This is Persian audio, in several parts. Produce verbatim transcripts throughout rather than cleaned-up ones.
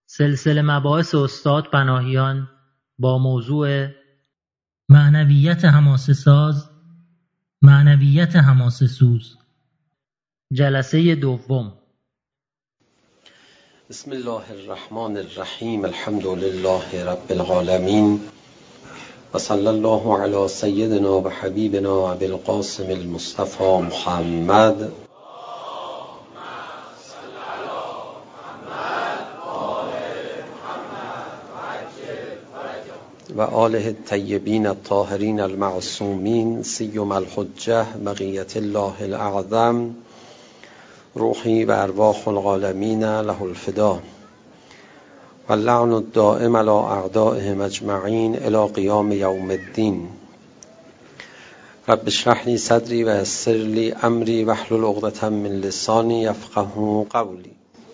سلسله مباحث استاد پناهیان با موضوع معنویت حماسه ساز، معنویت حماسه سوز، جلسه دوم. بسم الله الرحمن الرحیم. الحمد لله رب العالمین و صلی الله علی سیدنا و حبیبنا ابی القاسم المصطفى محمد و آله الطیبین الطاهرین المعصومین سیما الحجة بقیة الله الاعظم روحی و ارواح العالمین له الفدا و اللعن الدائم علی اعدائهم اجمعین الی قیام یوم الدین. رب اشرح لی صدری و یسر لی امری واحلل عقدة من لسانی یفقهوا قولی.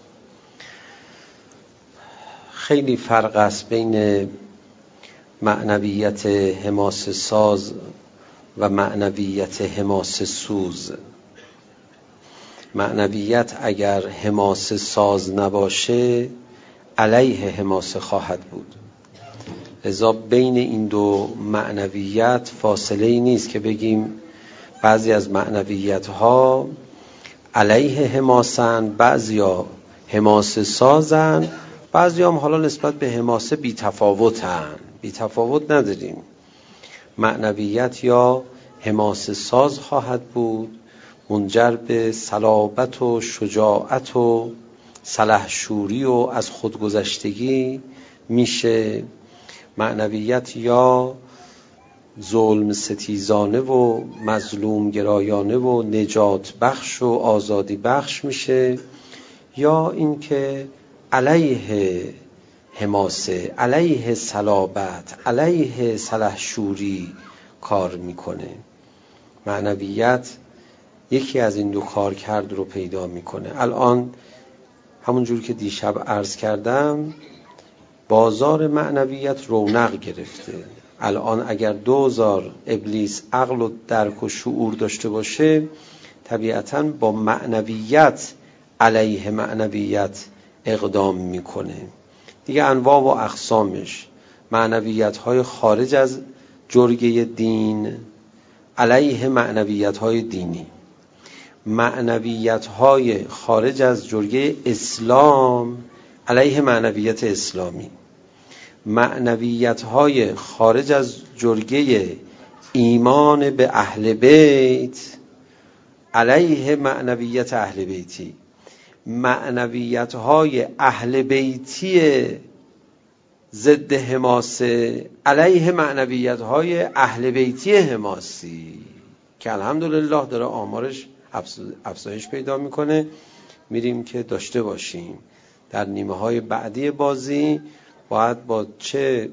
خیلی فرق است بین معنویت حماسه ساز و معنویت حماسه سوز. معنویت اگر حماسه ساز نباشه علیه حماسه خواهد بود. لذا بین این دو معنویت فاصله ای نیست که بگیم بعضی از معنویت ها علیه حماسن، بعضی ها حماسه سازن، بعضی هم حالا نسبت به حماسه بی تفاوتن. بی تفاوت نداریم. معنویت یا حماسه ساز خواهد بود، منجر به صلابت و شجاعت و سلحشوری و از خودگذشتگی میشه. معنویت یا ظلم ستیزانه و مظلوم گرایانه و نجات بخش و آزادی بخش میشه، یا اینکه علیه حماسه، علیه صلابت، علیه سلحشوری کار میکنه. معنویت یکی از این دو کار کرد رو پیدا میکنه. الان همونجور که دیشب عرض کردم بازار معنویت رونق گرفته. الان اگر دوزار ابلیس عقل و درک و شعور داشته باشه طبیعتاً با معنویت علیه معنویت اقدام میکنه. دیگه انواع و اقسامش، معنویت های خارج از جرگه دین علیه معنویت های دینی، معنویت های خارج از جرگه اسلام علیه معنویت اسلامی، معنویت های خارج از جرگه ایمان به اهل بیت علیه معنویت اهل بیتی، معنویت های اهل بیتی ضد حماسه علیه معنویت های اهل بیتی حماسی که الحمدلله داره آمارش افزایش پیدا میکنه. میریم که داشته باشیم در نیمه های بعدی بازی باید با چه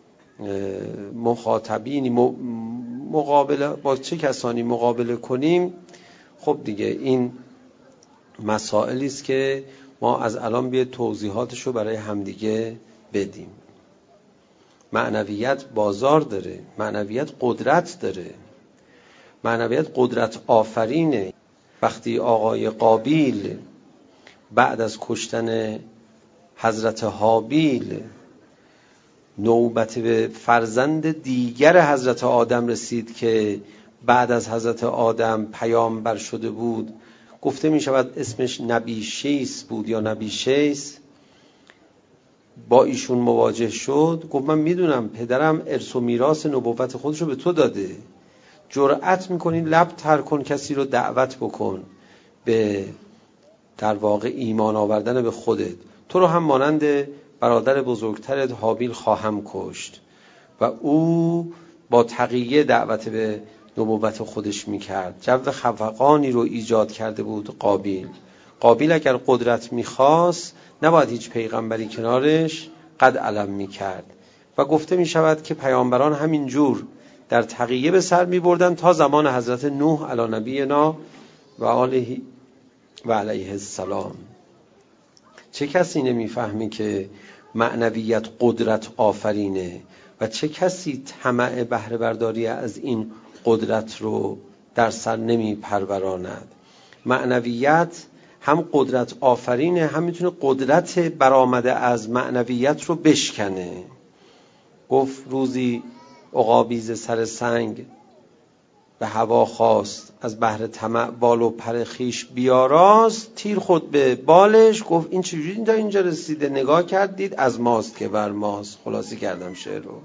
مخاطبینی مقابله با چه کسانی مقابله کنیم. خب دیگه این مسائلی است که ما از الان بیا توضیحاتش رو برای همدیگه بدیم. معنویت بازار داره، معنویت قدرت داره، معنویت قدرت آفرینه. وقتی آقای قابیل بعد از کشتن حضرت هابیل نوبت به فرزند دیگر حضرت آدم رسید که بعد از حضرت آدم پیامبر شده بود، گفته می شود اسمش نبی شیس بود یا نبی شیس، با ایشون مواجه شد. گفت من میدونم پدرم ارث و میراث نبوت خودشو به تو داده، جرأت میکنی لب تر کن کسی رو دعوت بکن به در واقع ایمان آوردن به خودت، تو رو هم مانند برادر بزرگترت هابیل خواهم کشت. و او با تقیه دعوت به نبوت خودش میکرد. جو خفقانی رو ایجاد کرده بود قابیل. قابیل اگر قدرت میخواست نباید هیچ پیغمبری کنارش قد علم میکرد. و گفته میشود که پیامبران همین جور در تقیه به سر میبردن تا زمان حضرت نوح علی نبینا و آله و علیه السلام. چه کسی نمیفهمی که معنویت قدرت آفرینه و چه کسی طمع بهره برداری از این قدرت رو در سر نمی پروراند. معنویت هم قدرت آفرینه، هم میتونه قدرت برآمده از معنویت رو بشکنه. گفت روزی عقابی ز سر سنگ به هوا خواست، از بحر طمع بال و پر خویش بیاراست. تیر خود به بالش، گفت این چجوری تا اینجا رسیده؟ نگاه کردید از ماست که بر ماست. خلاصی کردم شعر رو.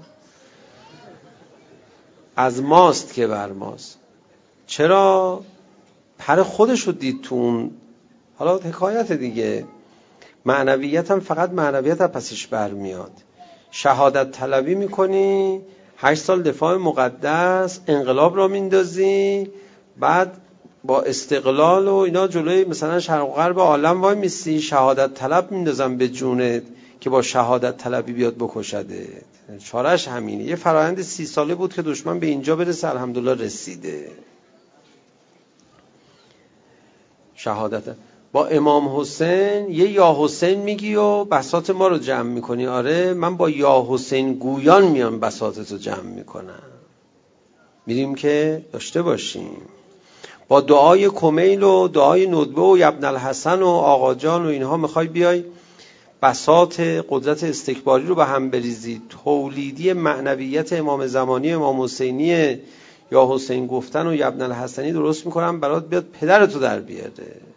از ماست که بر ماست. چرا؟ پر خودش رو دید تو اون. حالا حکایت دیگه. معنویت هم فقط معنویت هم پسش برمیاد. شهادت طلبی میکنی، هشت سال دفاع مقدس، انقلاب را میندازی، بعد با استقلال و اینا جلوی مثلا شرق و غرب عالم وای میسی، شهادت طلب میندازم به جونت که با شهادت طلبی بیاد بکشده. چارش همینه. یه فرآیند سی ساله بود که دشمن به اینجا برسه، الحمدلله رسیده. شهادت با امام حسین یه یا حسین میگی و بساط ما رو جمع میکنی. آره من با یا حسین گویان میام بساطت رو جمع میکنم. میریم که داشته باشیم. با دعای کمیل و دعای ندبه و ابن الحسن و آقا جان و اینها میخوای بیای بساط قدرت استکباری رو به هم بریزی. تولیدی معنویت امام زمانی امام حسینی یا حسین گفتن و ابن الحسنی درست میکنم برات بیاد پدرتو در بیاره.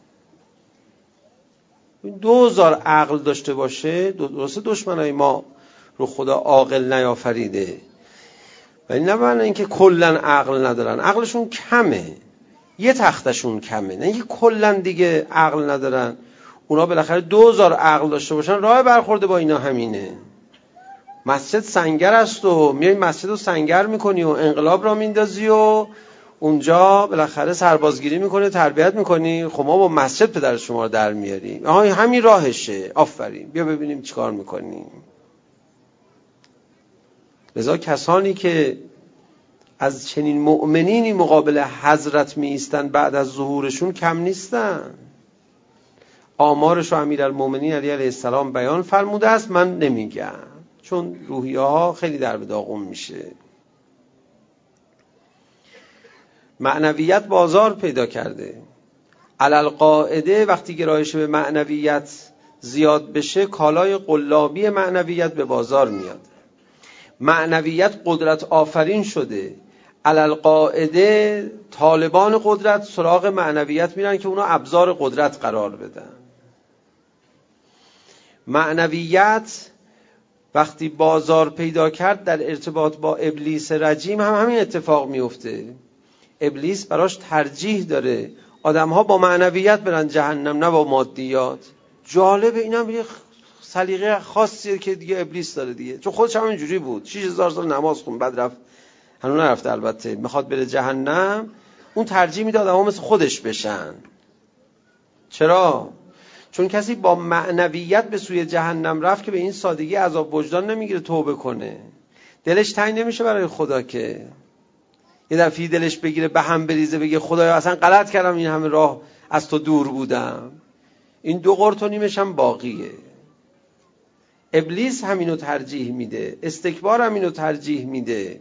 دو هزار عقل داشته باشه، درسته دشمنای ما رو خدا عاقل نیافریده، ولی نه معنی اینکه کلن عقل ندارن. عقلشون کمه، یه تختشون کمه، نه اینکه کلن دیگه عقل ندارن. اونا بالاخره دو هزار عقل داشته باشن راه برخورده با اینا همینه. مسجد سنگر است و میای مسجد رو سنگر میکنی و انقلاب را میندازی و اونجا بالاخره سربازگیری میکنه، تربیت میکنی. خب ما با مسجد پدر شما رو در میاریم. آها همین راهشه. آفرین، بیا ببینیم چیکار میکنیم. لذا کسانی که از چنین مؤمنینی مقابل حضرت می ایستن بعد از ظهورشون کم نیستن. آمارش رو امیرالمومنین علی علیه السلام بیان فرموده است، من نمیگم چون روحیه ها خیلی در به داغون میشه. معنویت بازار پیدا کرده. علالقاعده وقتی گرایش به معنویت زیاد بشه، کالای قلابی معنویت به بازار میاد. معنویت قدرت آفرین شده. علالقاعده طالبان قدرت سراغ معنویت میرن که اونا ابزار قدرت قرار بدن. معنویت وقتی بازار پیدا کرد در ارتباط با ابلیس رجیم هم همین اتفاق میفته. ابلیس براش ترجیح داره آدم‌ها با معنویت برن جهنم نه با مادیات. جالب، اینم یه سلیقه خاصیه که دیگه ابلیس داره دیگه، چون خودش هم اینجوری بود. شش هزار سال نماز خوند، بعد رفت، هنوز نرفته البته، میخواد بره جهنم. اون ترجیح میده آدم‌ها مثل خودش بشن. چرا؟ چون کسی با معنویت به سوی جهنم رفت که به این سادگی عذاب وجدان نمیگیره توبه کنه. دلش تنگ نمیشه برای خدا که یه دفعه دلش بگیره به هم بریزه بگه خدایا اصلا غلط کردم، این همه راه از تو دور بودم. این دو قرط و نیمش هم باقیه. ابلیس همینو ترجیح میده، استکبار همینو ترجیح میده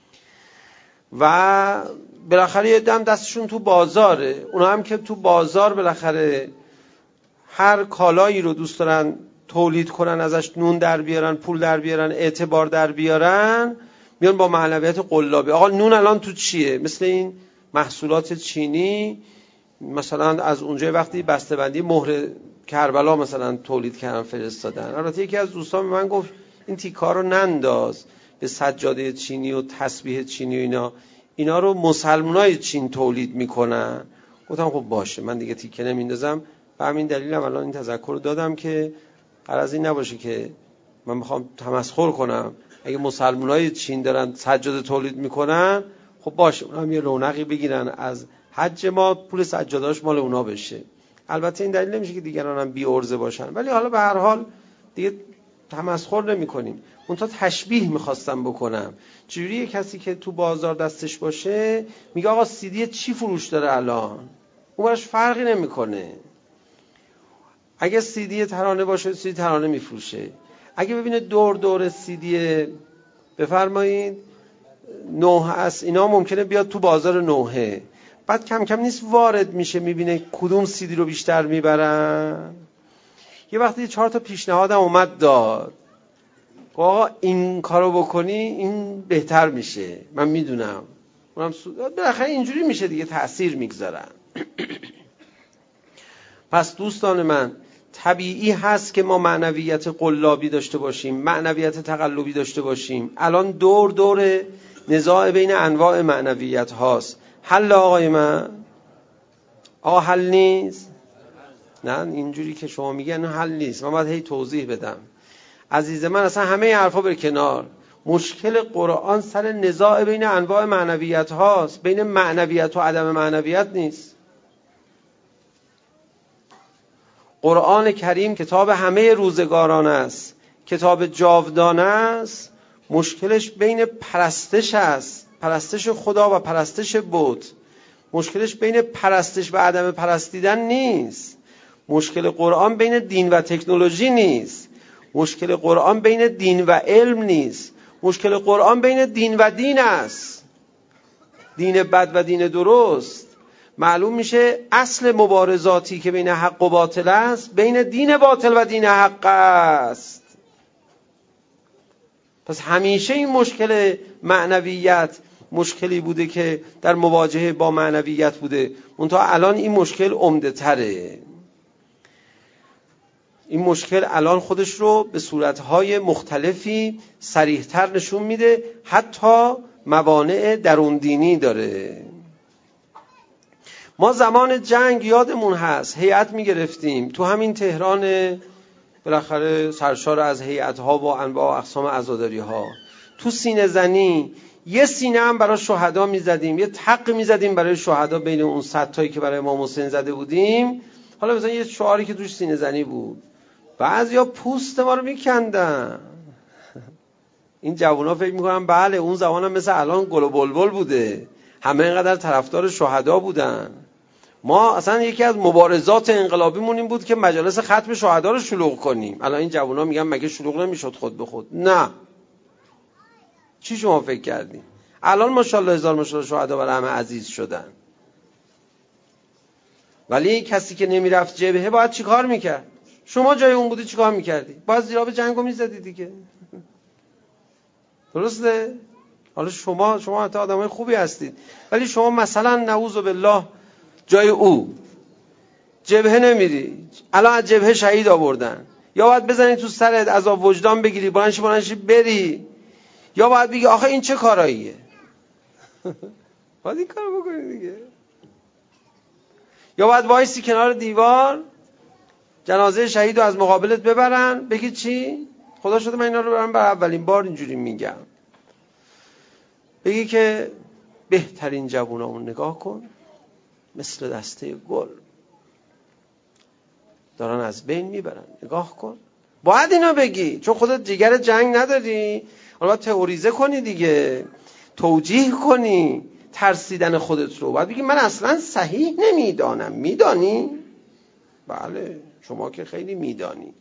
و بالاخره یه دم دستشون تو بازاره. اونا هم که تو بازار بالاخره هر کالایی رو دوست دارن تولید کنن، ازش نون در بیارن، پول در بیارن، اعتبار در بیارن، میان با معنویت قلابی. آقا نون الان تو چیه؟ مثل این محصولات چینی مثلا از اونجا وقتی بسته‌بندی مهر کربلا مثلا تولید کردن فرستادن. البته یکی از دوستان به من گفت این تیکا رو ننداز به سجاده چینی و تسبیح چینی و اینا، اینا رو مسلمانای چین تولید میکنن. گفتم خب باشه، من دیگه تیکه نمیندازم. به همین دلیلم الان این تذکر رو دادم که غرض این نباشه که من میخوام تمسخر کنم. اگه مسلمانای چین دارن سجاده تولید میکنن، خب باشه، اونها هم یه رونقی بگیرن از حج ما، پول سجادهاش مال اونا بشه. البته این دلیل نمیشه که دیگران هم بی عرضه باشن، ولی حالا به هر حال دیگه تمسخر نمی کنیم. اون تا تشبیه میخواستم بکنم. چجوریه کسی که تو بازار دستش باشه میگه آقا سیدی چی فروش داره الان، اون براش فرقی نمیکنه. اگه سیدی ترانه باشه سیدی ترانه میفروشه. اگه ببینه دور دور سیدی بفرمایید نوح است، اینا ممکنه بیاد تو بازار نوحه. بعد کم کم نیست وارد میشه، میبینه کدوم سیدی رو بیشتر میبرن. یه وقتی چهار تا پیشنهادم اومد داد، آقا این کارو بکنی این بهتر میشه، من میدونم اونم سود، بالاخره اینجوری میشه دیگه، تأثیر میگذارن. پس دوستان من، طبیعی هست که ما معنویت قلابی داشته باشیم، معنویت تقلبی داشته باشیم. الان دور دور نزاع بین انواع معنویت هاست. حل آقای من؟ آقا حل نیست؟ نه اینجوری که شما میگن حل نیست، من باید هی توضیح بدم. عزیز من اصلا همه حرفا بر کنار، مشکل قرآن سر نزاع بین انواع معنویت هاست، بین معنویت و عدم معنویت نیست. قرآن کریم کتاب همه روزگاران است، کتاب جاودانه است. مشکلش بین پرستش است، پرستش خدا و پرستش بت. مشکلش بین پرستش و عدم پرستیدن نیست. مشکل قرآن بین دین و تکنولوژی نیست. مشکل قرآن بین دین و علم نیست. مشکل قرآن بین دین و دین است، دین بد و دین درست. معلوم میشه اصل مبارزاتی که بین حق و باطل است بین دین باطل و دین حق است. پس همیشه این مشکل معنویت مشکلی بوده که در مواجهه با معنویت بوده، منتها الان این مشکل عمده تره. این مشکل الان خودش رو به صورتهای مختلفی صریح‌تر نشون میده، حتی موانع درون دینی داره. ما زمان جنگ یادمون هست هیئت میگرفتیم تو همین تهران، بالاخره سرشار از هیئت‌ها و انواع و اقسام عزاداری‌ها. تو سینه زنی یه سینه هم برای شهدا میزدیم، یه تق میزدیم برای شهدا بین اون صد تایی که برای امام حسین زده بودیم. حالا مثلا یه شعاری که توش سینه زنی بود، بعضیا پوست ما رو میکندن. این جوونا فکر میکنن بله اون زمان هم مثل الان گل و بلبل بوده، همه اینقدر طرفدار شهدا بودن. ما اصلا یکی از مبارزات انقلابیمون این بود که مجالس ختم شهدا رو شلوغ کنیم. الان این جوونا میگن مگه شلوغ نمیشد خود به خود؟ نه. چی شما فکر کردین؟ الان ماشاءالله هزار ماشاءالله شهدا برای همه عزیز شدن. ولی کسی که نمیرفت جبهه باید چی کار میکرد؟ شما جای اون بودی چی کار میکردی؟ باید زیرا به جنگو میزدی دیگه. درسته؟ حالا شما شما حتی آدمای خوبی هستید، ولی شما مثلا نعوذ بالله جای او جبهه نمیری، الان از جبهه شهید آوردن، یا باید بزنی تو سرت عذاب وجدان بگیری بلنشی بلنشی بری، یا باید بگی آخه این چه کاراییه. باید این کارو بکنی دیگه. یا باید وایسی کنار دیوار جنازه شهید رو از مقابلت ببرن بگی چی؟ خدا شده من اینا رو برم بر اولین بار اینجوری میگم. بگی که بهترین جوونامون نگاه کن مثل دسته گل دارن از بین میبرن، نگاه کن. باید اینو بگی چون خودت جگر جنگ نداری. حالا باید تئوریزه کنی دیگه، توجیه کنی ترسیدن خودت رو. باید بگی من اصلا صحیح نمیدانم. میدانی؟ بله شما که خیلی میدانی.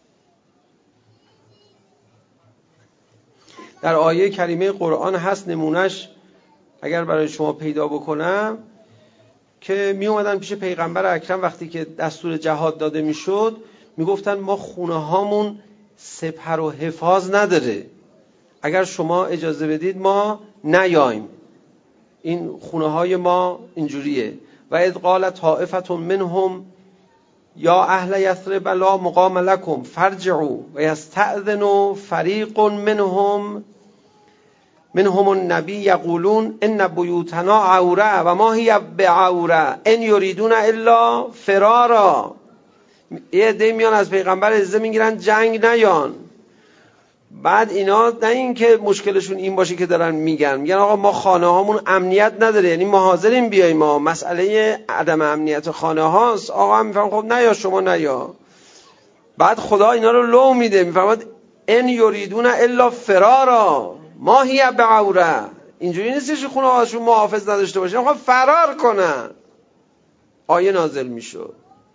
در آیه کریمه قرآن هست، نمونش اگر برای شما پیدا بکنم، که می اومدن پیش پیغمبر اکرم وقتی که دستور جهاد داده می شد، می گفتن ما خونه هامون سپر و حفاظ نداره، اگر شما اجازه بدید ما نیایم، این خونه های ما اینجوریه. و اذ قال طائفة منهم یا اهل یثرب لا مقام لکم فارجعوا و یستأذن فریق منهم منهم النبی یقولون ان بیوتنا عوره و ما هی بعوره ان یریدون الا فرارا. یه عده میان از پیغمبر اجازه میگیرن جنگ نیان. بعد اینا نه این که مشکلشون این باشه که دارن میگن میگن آقا ما خانه هامون امنیت نداره، یعنی ما حاضریم بیاییم، ما مسئله عدم امنیت خانه هاست. آقا هم میفهم خب نیا شما نیا. بعد خدا اینا رو لو میده میفهمد ان یریدون الا فرارا ما هی بعوره. اینجوری نیستش خونه هاشون محافظ نداشته باشه، آقا فرار کنن. آیه نازل میشد.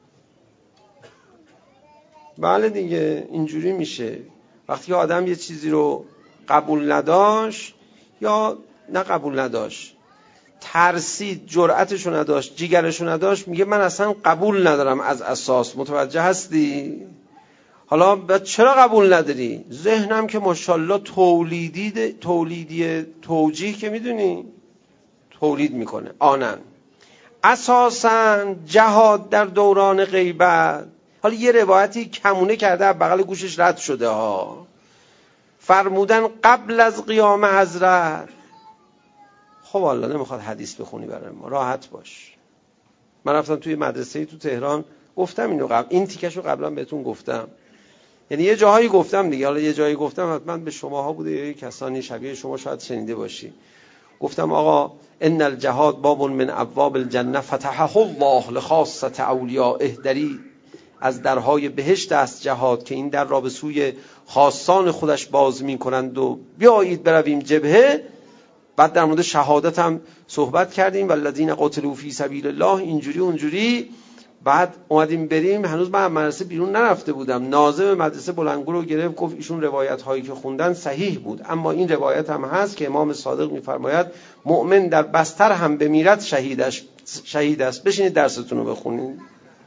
بله دیگه اینجوری میشه. وقتی آدم یه چیزی رو قبول نداشت یا نه قبول نداشت، ترسید، جرأتشو نداشت، جیگرشو نداشت، میگه من اصلا قبول ندارم از اساس. متوجه هستی؟ حالا چرا قبول نداری؟ ذهنم که ماشاءالله تولیدی تولیدی توجیه که میدونی تولید میکنه. آنن اساساً جهاد در دوران غیبت، حالا یه روایتی کمونه کرده بغل گوشش رد شده ها، فرمودن قبل از قیام حضرت. خب والا نمیخواد حدیث بخونی برای ما، راحت باش. من رفتم توی مدرسه تو تهران گفتم اینو، قبل این تیکشو قبلا بهتون گفتم، یعنی یه جاهایی گفتم دیگه، حالا یه جایی گفتم حتما به شماها بوده یا کسانی شبیه شما شاید شنیده باشی. گفتم آقا ان الجهاد باب من ابواب الجنه فتحه الله لخاصه اولیاء، دری از درهای بهشت است جهاد که این در را به سوی خاصان خودش باز می‌کنند و بیایید برویم جبهه. بعد در مورد شهادت هم صحبت کردیم، والذین قتلوا فی سبیل الله، اینجوری اونجوری. بعد اومدیم بریم، هنوز من مدرسه بیرون نرفته بودم، ناظم مدرسه بلندگو رو گرفت گفت ایشون روایت هایی که خوندن صحیح بود، اما این روایت هم هست که امام صادق میفرماید مؤمن در بستر هم بمیرد شهیدش شهید است. بشینید درستون رو بخونید،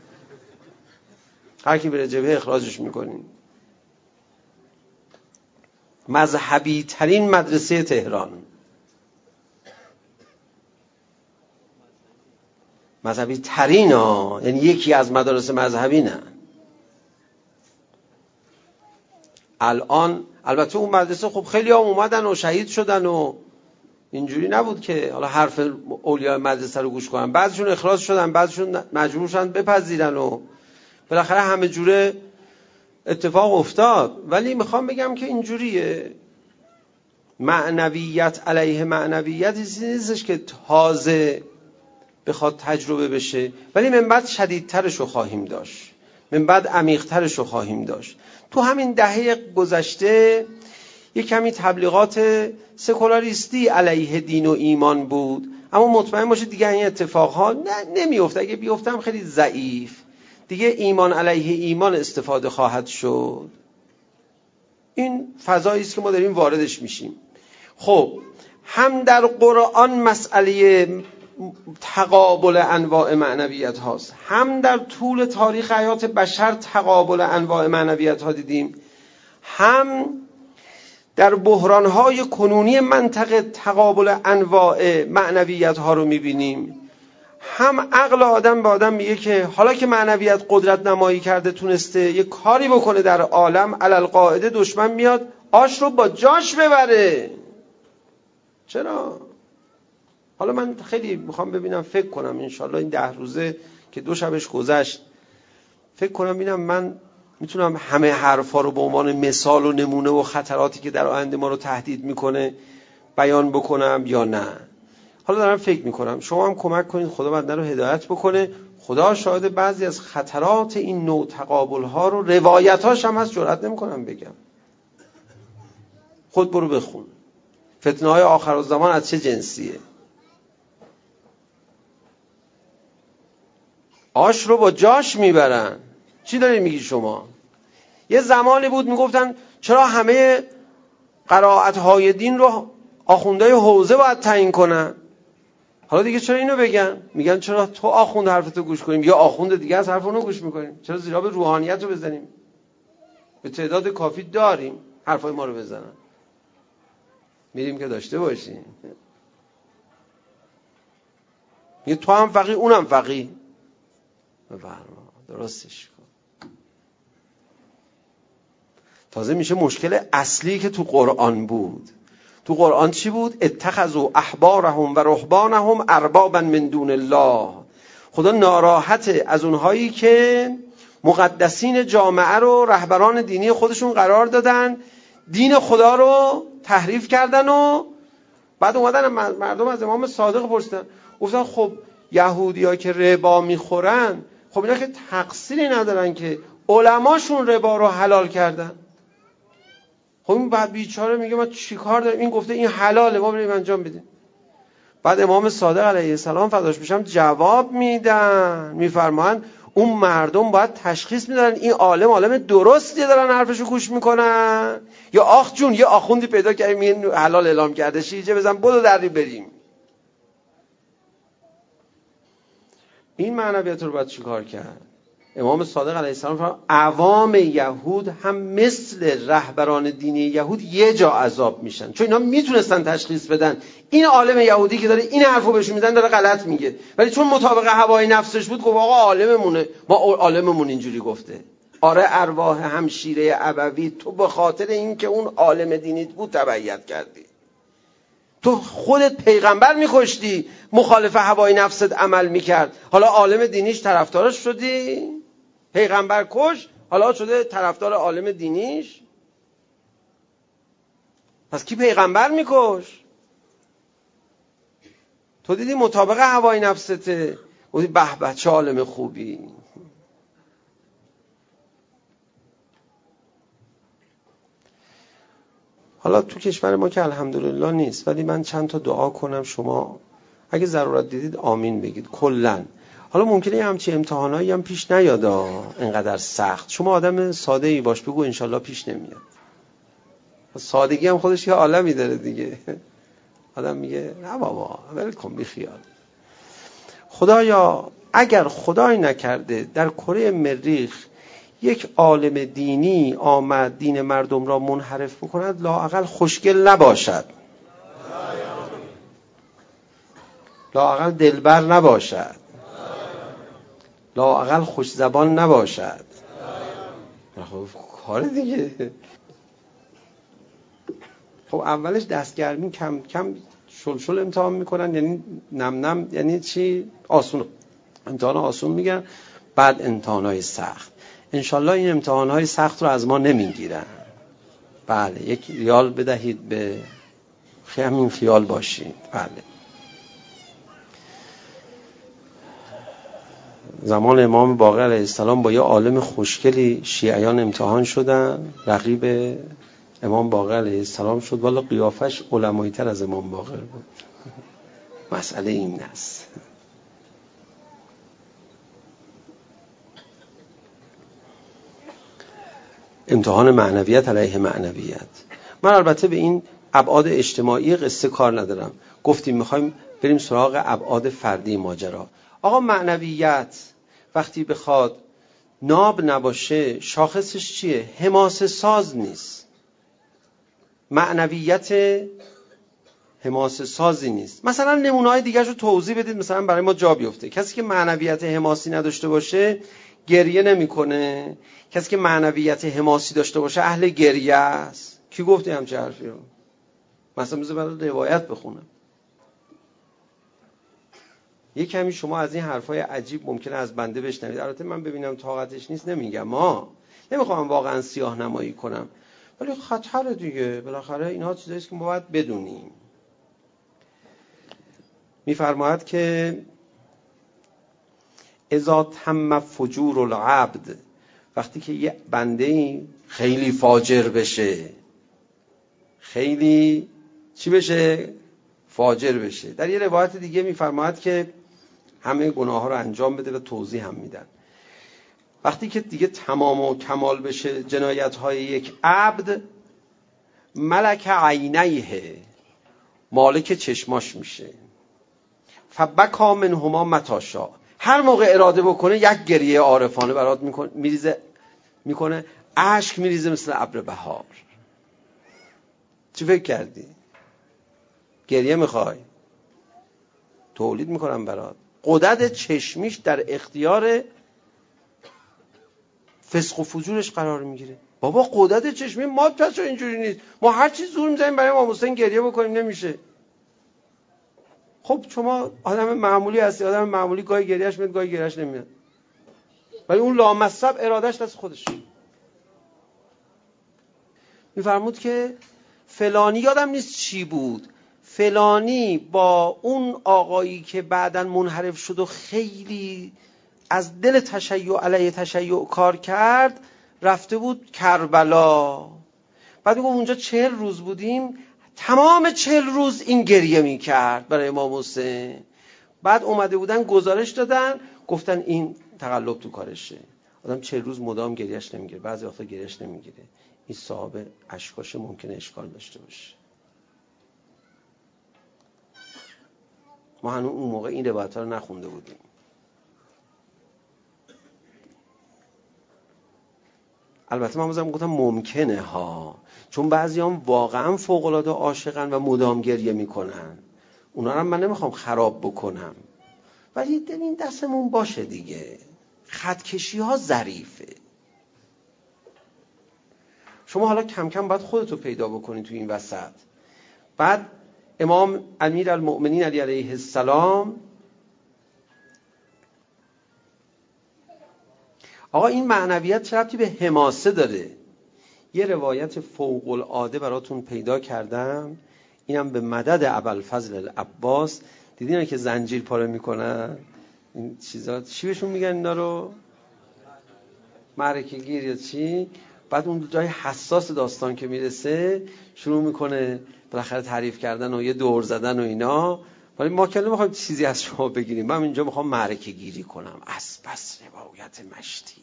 هر کی بره جبهه اخراجش میکنین. مذهبی ترین مدرسه تهران، مذهبی ترین ها، یعنی یکی از مدارس مذهبی نه. الان البته اون مدرسه خب خیلی ها اومدن و شهید شدن و اینجوری نبود که حالا حرف اولیاء مدرسه رو گوش کنن، بعضیشون اخراج شدن، بعضیشون مجبور شدن بپذیرن و بالاخره همه جوره اتفاق افتاد. ولی میخوام بگم که اینجوریه، معنویت علیه معنویت نیستش که تازه بخواد تجربه بشه، ولی من بعد شدیدترش رو خواهیم داشت، من بعد عمیقترش رو خواهیم داشت. تو همین دهه گذشته یک کمی تبلیغات سکولاریستی علیه دین و ایمان بود، اما مطمئن باشید دیگه این اتفاقها نه نمیفته، اگه بیفتم خیلی ضعیف. دیگه ایمان علیه ایمان استفاده خواهد شد. این فضایی است که ما داریم واردش میشیم. خب هم در قرآن مسئله تقابل انواع معنویت هاست، هم در طول تاریخ حیات بشر تقابل انواع معنویت ها دیدیم، هم در بحران‌های کنونی منطقه تقابل انواع معنویت ها رو میبینیم. هم عقل آدم به آدم میگه که حالا که معنویت قدرت نمایی کرده، تونسته یه کاری بکنه در عالم، علالقاعده دشمن میاد آش رو با جاش ببره. چرا؟ حالا من خیلی میخوام ببینم، فکر کنم انشالله این ده روزه که دو شبش گذشت، فکر کنم ببینم من میتونم همه حرفا رو به عنوان مثال و نمونه و خطراتی که در آینده ما رو تهدید میکنه بیان بکنم یا نه. حالا دارم فکر میکنم، شما هم کمک کنید، خدا بنده رو هدایت بکنه. خدا شاهد بعضی از خطرات این نوع تقابل ها رو روایتاش هم هست، جرئت نمیکنم بگم. خود برو بخون فتنه های آخرالزمان از چه جنسیه. آش رو با جاش میبرن. چی داری میگی شما؟ یه زمانی بود میگفتن چرا همه قرائت های دین رو آخوندهای حوزه باید تعیین کنن؟ حالا دیگه چرا اینو بگن؟ میگن چرا تو آخوند حرفتو گوش کنیم یا آخوند دیگه از حرف اونو گوش میکنیم؟ چرا زیرا به روحانیت رو بزنیم؟ به تعداد کافی داریم حرفای ما رو بزنن، میریم که داشته باشیم. میگه تو هم فقیه اونم فقیه، بفرما درستش کن. تازه میشه مشکل اصلی که تو قرآن بود. تو قرآن چی بود؟ اتخذوا احبارهم و رهبانهم اربابا من دون الله. خدا ناراحته از اونهایی که مقدسین جامعه رو رهبران دینی خودشون قرار دادن، دین خدا رو تحریف کردن و بعد اومدن مردم از امام صادق پرسیدن، گفتن خب یهودی‌ها که ربا میخورن، خب اینا که تقصیری ندارن که علماشون ربا رو حلال کردن. خب این بعد بیچاره میگه ما چیکار داریم؟ این گفته این حلاله، ما بریم انجام بدیم. بعد امام صادق علیه السلام فداش بشم جواب میدن، میفرمان اون مردم باید تشخیص میدن این عالم عالم درستی دارن حرفشو گوش میکنن یا آخ جون یه آخوندی پیدا کردیم این حلال اعلام کرده شیجه بزن بدو دری بریم. این معنویت رو باید چی کار کرد؟ امام صادق علیه السلام فرمود عوام یهود هم مثل رهبران دینی یهود یه جا عذاب میشن، چون اینا میتونستن تشخیص بدن این عالم یهودی که داره این حرفو بهش میزنه داره غلط میگه، ولی چون مطابق هوای نفسش بود گفت آقا عالممونه، ما عالممون اینجوری گفته. آره ارواح همشیره ابوی، تو به خاطر اینکه اون عالم دینیت بود تبعیت کردی، تو خودت پیغمبر میکشتی مخالف هوای نفست عمل میکرد، حالا عالم دینیش طرفدارش شدی؟ پیغمبر کش حالا شده طرفدار عالم دینیش؟ پس کی پیغمبر میکش؟ تو دیدی مطابق هوای نفسته، گفتی به به چه عالم خوبی. حالا تو کشور ما که الحمدلله نیست، ولی من چند تا دعا کنم، شما اگه ضرورت دیدید آمین بگید کلن. حالا ممکنه همچی امتحانایی هم پیش نیاد اینقدر سخت، شما آدم ساده ای باش بگو انشالله پیش نمیاد. سادگی هم خودش یه عالمی داره دیگه. آدم میگه نه بابا ول کن بی خیال. خدایا اگر خدای نکرده در کره مریخ یک عالم دینی آمد دین مردم را منحرف بکند، لااقل خوشگل نباشد، لااقل دلبر نباشد، لااقل خوش زبان نباشد. خب کار دیگه. خب اولش دستگرمی کم کم شلشل امتحان میکنن، یعنی نم نم، یعنی چی؟ آسون، امتحان آسون میگن، بعد امتحانهای سخت. انشالله این امتحانهای سخت رو از ما نمیگیرن. بله یک ریال بدهید به همین خیال باشید. بله زمان امام باقر علیه السلام با یه عالم خوشگلی شیعیان امتحان شدن، رقیب امام باقر علیه السلام شد، والا قیافش علمایی تر از امام باقر بود. مسئله این است. امتحان معنویت علیه معنویت. من البته به این ابعاد اجتماعی قصه کار ندارم، گفتیم میخوایم بریم سراغ ابعاد فردی ماجرا. آقا معنویت وقتی بخواد ناب نباشه شاخصش چیه؟ حماسه ساز نیست. معنویت حماسه سازی نیست. مثلا نمونه‌های دیگه رو توضیح بدید مثلا برای ما جا بیفته. کسی که معنویت حماسی نداشته باشه گریه نمیکنه، کسی که معنویت حماسی داشته باشه اهل گریه است. کی گفته همچه حرفی رو؟ مثلا بذار برای روایت بخونم. یه کمی شما از این حرفای عجیب ممکنه از بنده بشنوید، البته من ببینم طاقتش نیست نمیگم، ما نمیخوام واقعا سیاه نمایی کنم، ولی خطر دیگه، بالاخره اینها چیزایی است که ما باید بدونیم. میفرماید که اذا تم فجور العبد، وقتی که یه بنده خیلی فاجر بشه، خیلی چی بشه؟ فاجر بشه. در یه روایت دیگه میفرماید که همه گناه ها رو انجام بده و توضیح هم میدن. وقتی که دیگه تمام و کمال بشه جنایت های یک عبد، ملک عینیه، مالک چشماش میشه، فبکا منهما متی شاء، هر موقع اراده بکنه یک گریه عارفانه برات میکنه، میریزه میکنه، اشک میریزه مثل ابر بهار. چی فکر کردی؟ گریه میخوای؟ تولید میکنم برات. قدرت چشمیش در اختیار فسق و فجورش قرار میگیره. بابا قدرت چشمی ما پس اینجوری نیست، ما هر چی زور میزنیم برای امام حسین گریه بکنیم نمیشه. خب شما آدم معمولی هستی، آدم معمولی گاهی گریهش میاد گاهی گریهش نمیاد، ولی اون لامصب ارادش دست خودش. میفرمود که فلانی، یادم نیست چی بود، فلانی با اون آقایی که بعداً منحرف شد و خیلی از دل تشیع علیه تشیع کار کرد رفته بود کربلا. بعد میگم اونجا چهل روز بودیم، تمام چهل روز این گریه میکرد برای امام حسین. بعد اومده بودن گزارش دادن، گفتن این تقلب تو کارشه. آدم چهل روز مدام گریهش نمیگیره، بعضی وقتا گریهش نمیگیره، این صاحب اشکاش ممکنه اشکال داشته باشه. ما هنوز اون موقع این روایت‌ها رو نخونده بودیم. البته من بازم گفتم ممکنه ها، چون بعضی هم واقعا فوق‌العاده عاشقن و مدام گریه میکنن، اونا رو من نمیخوام خراب بکنم، ولی این دستمون باشه دیگه، خطکشی ها ظریفه. شما حالا کم کم باید خودتو پیدا بکنی تو این وسط. بعد امام امیر المؤمنین علی علیه السلام، آقا این معنویت چه ربطی به حماسه داره؟ یه روایت فوق العاده براتون پیدا کردم، اینم به مدد ابوالفضل العباس. دیدین که زنجیر پاره میکنن این چیزا، چی بهشون میگن اینا رو؟ معرکه گیر یا چی؟ بعد اون جای حساس داستان که میرسه شروع میکنه بالاخره تعریف کردن و یه دور زدن و اینا. ولی ما که نمیخوایم چیزی از شما بگیریم، من اینجا میخوام معرکه گیری کنم. از پس روایت مشتی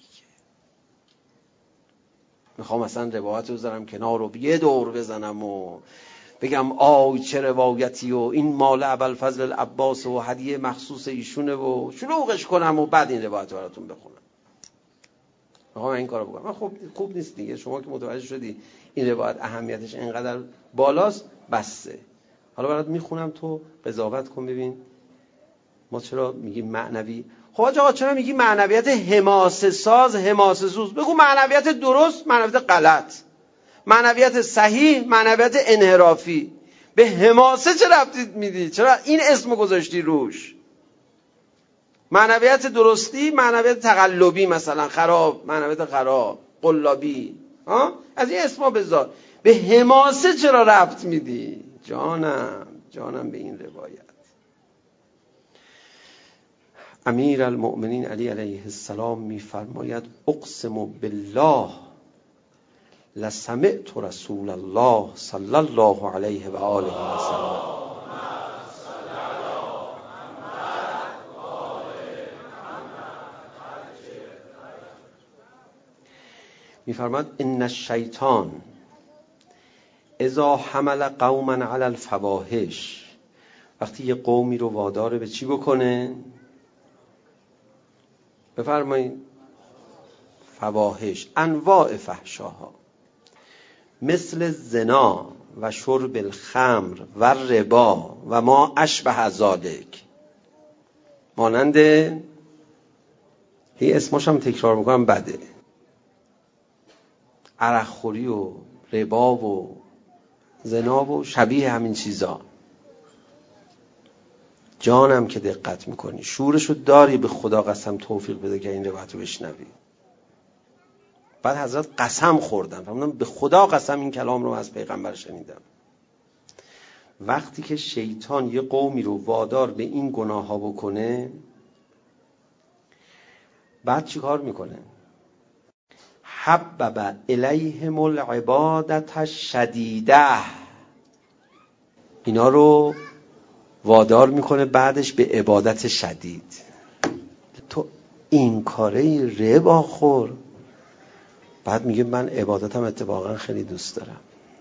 میخوام اصلا روایت رو بذارم کنار و یه دور بزنم و بگم آی چه روایتی و این مال ابوالفضل العباس و هدیه مخصوص ایشونه و شلوغش کنم و بعد این روایت رو براتون بخونم. میخوام این کارو بکنم. خب خوب نیست دیگه، شما که متوجه شدی این روایت اهمیتش اینقدر بالاست، بسه. حالا برات میخونم، تو قضاوت کن ببین ما چرا میگیم معنوی. خب آقا چرا میگی معنویت حماسه ساز حماسه سوز؟ بگو معنویت درست، معنویت غلط، معنویت صحیح، معنویت انحرافی. به حماسه چه ربطی میدی؟ چرا این اسمو گذاشتی روش؟ معنویت درستی، معنویت تقلبی، مثلا خراب، معنویت خراب، قلابی، ها؟ از این اسما بذار. به حماسه چرا ربط میدی؟ جانم جانم به این روایت. امیر المؤمنین علی علیه السلام میفرماید اقسم بالله لسمعت رسول الله صلی الله علیه و آله و سلم. میفرماید ان الشیطان اذا حمل قوما علی الفواحش، وقتی یه قومی رو واداره به چی بکنه؟ بفرمایید فواحش، انواع فحشاها، مثل زنا و شرب الخمر و ربا و ما اشبه ذالک، مانند هی اسمش هم تکرار میکنم بده، عرق خوری و ربا و زنا و شبیه همین چیزا. جانم که دقت میکنی، شورشو داری، به خدا قسم توفیق بده که این روایت رو بشنوی. بعد حضرت قسم خوردن، فرمودن به خدا قسم این کلام رو از پیغمبر شنیدم. وقتی که شیطان یه قومی رو وادار به این گناه ها بکنه، بعد چی کار میکنه؟ حبب الیهم العبادت الشدیده، اینا رو وادار میکنه بعدش به عبادت شدید. تو این کاره ربا خور، بعد میگه من عبادتم اتفاقا خیلی دوست دارم.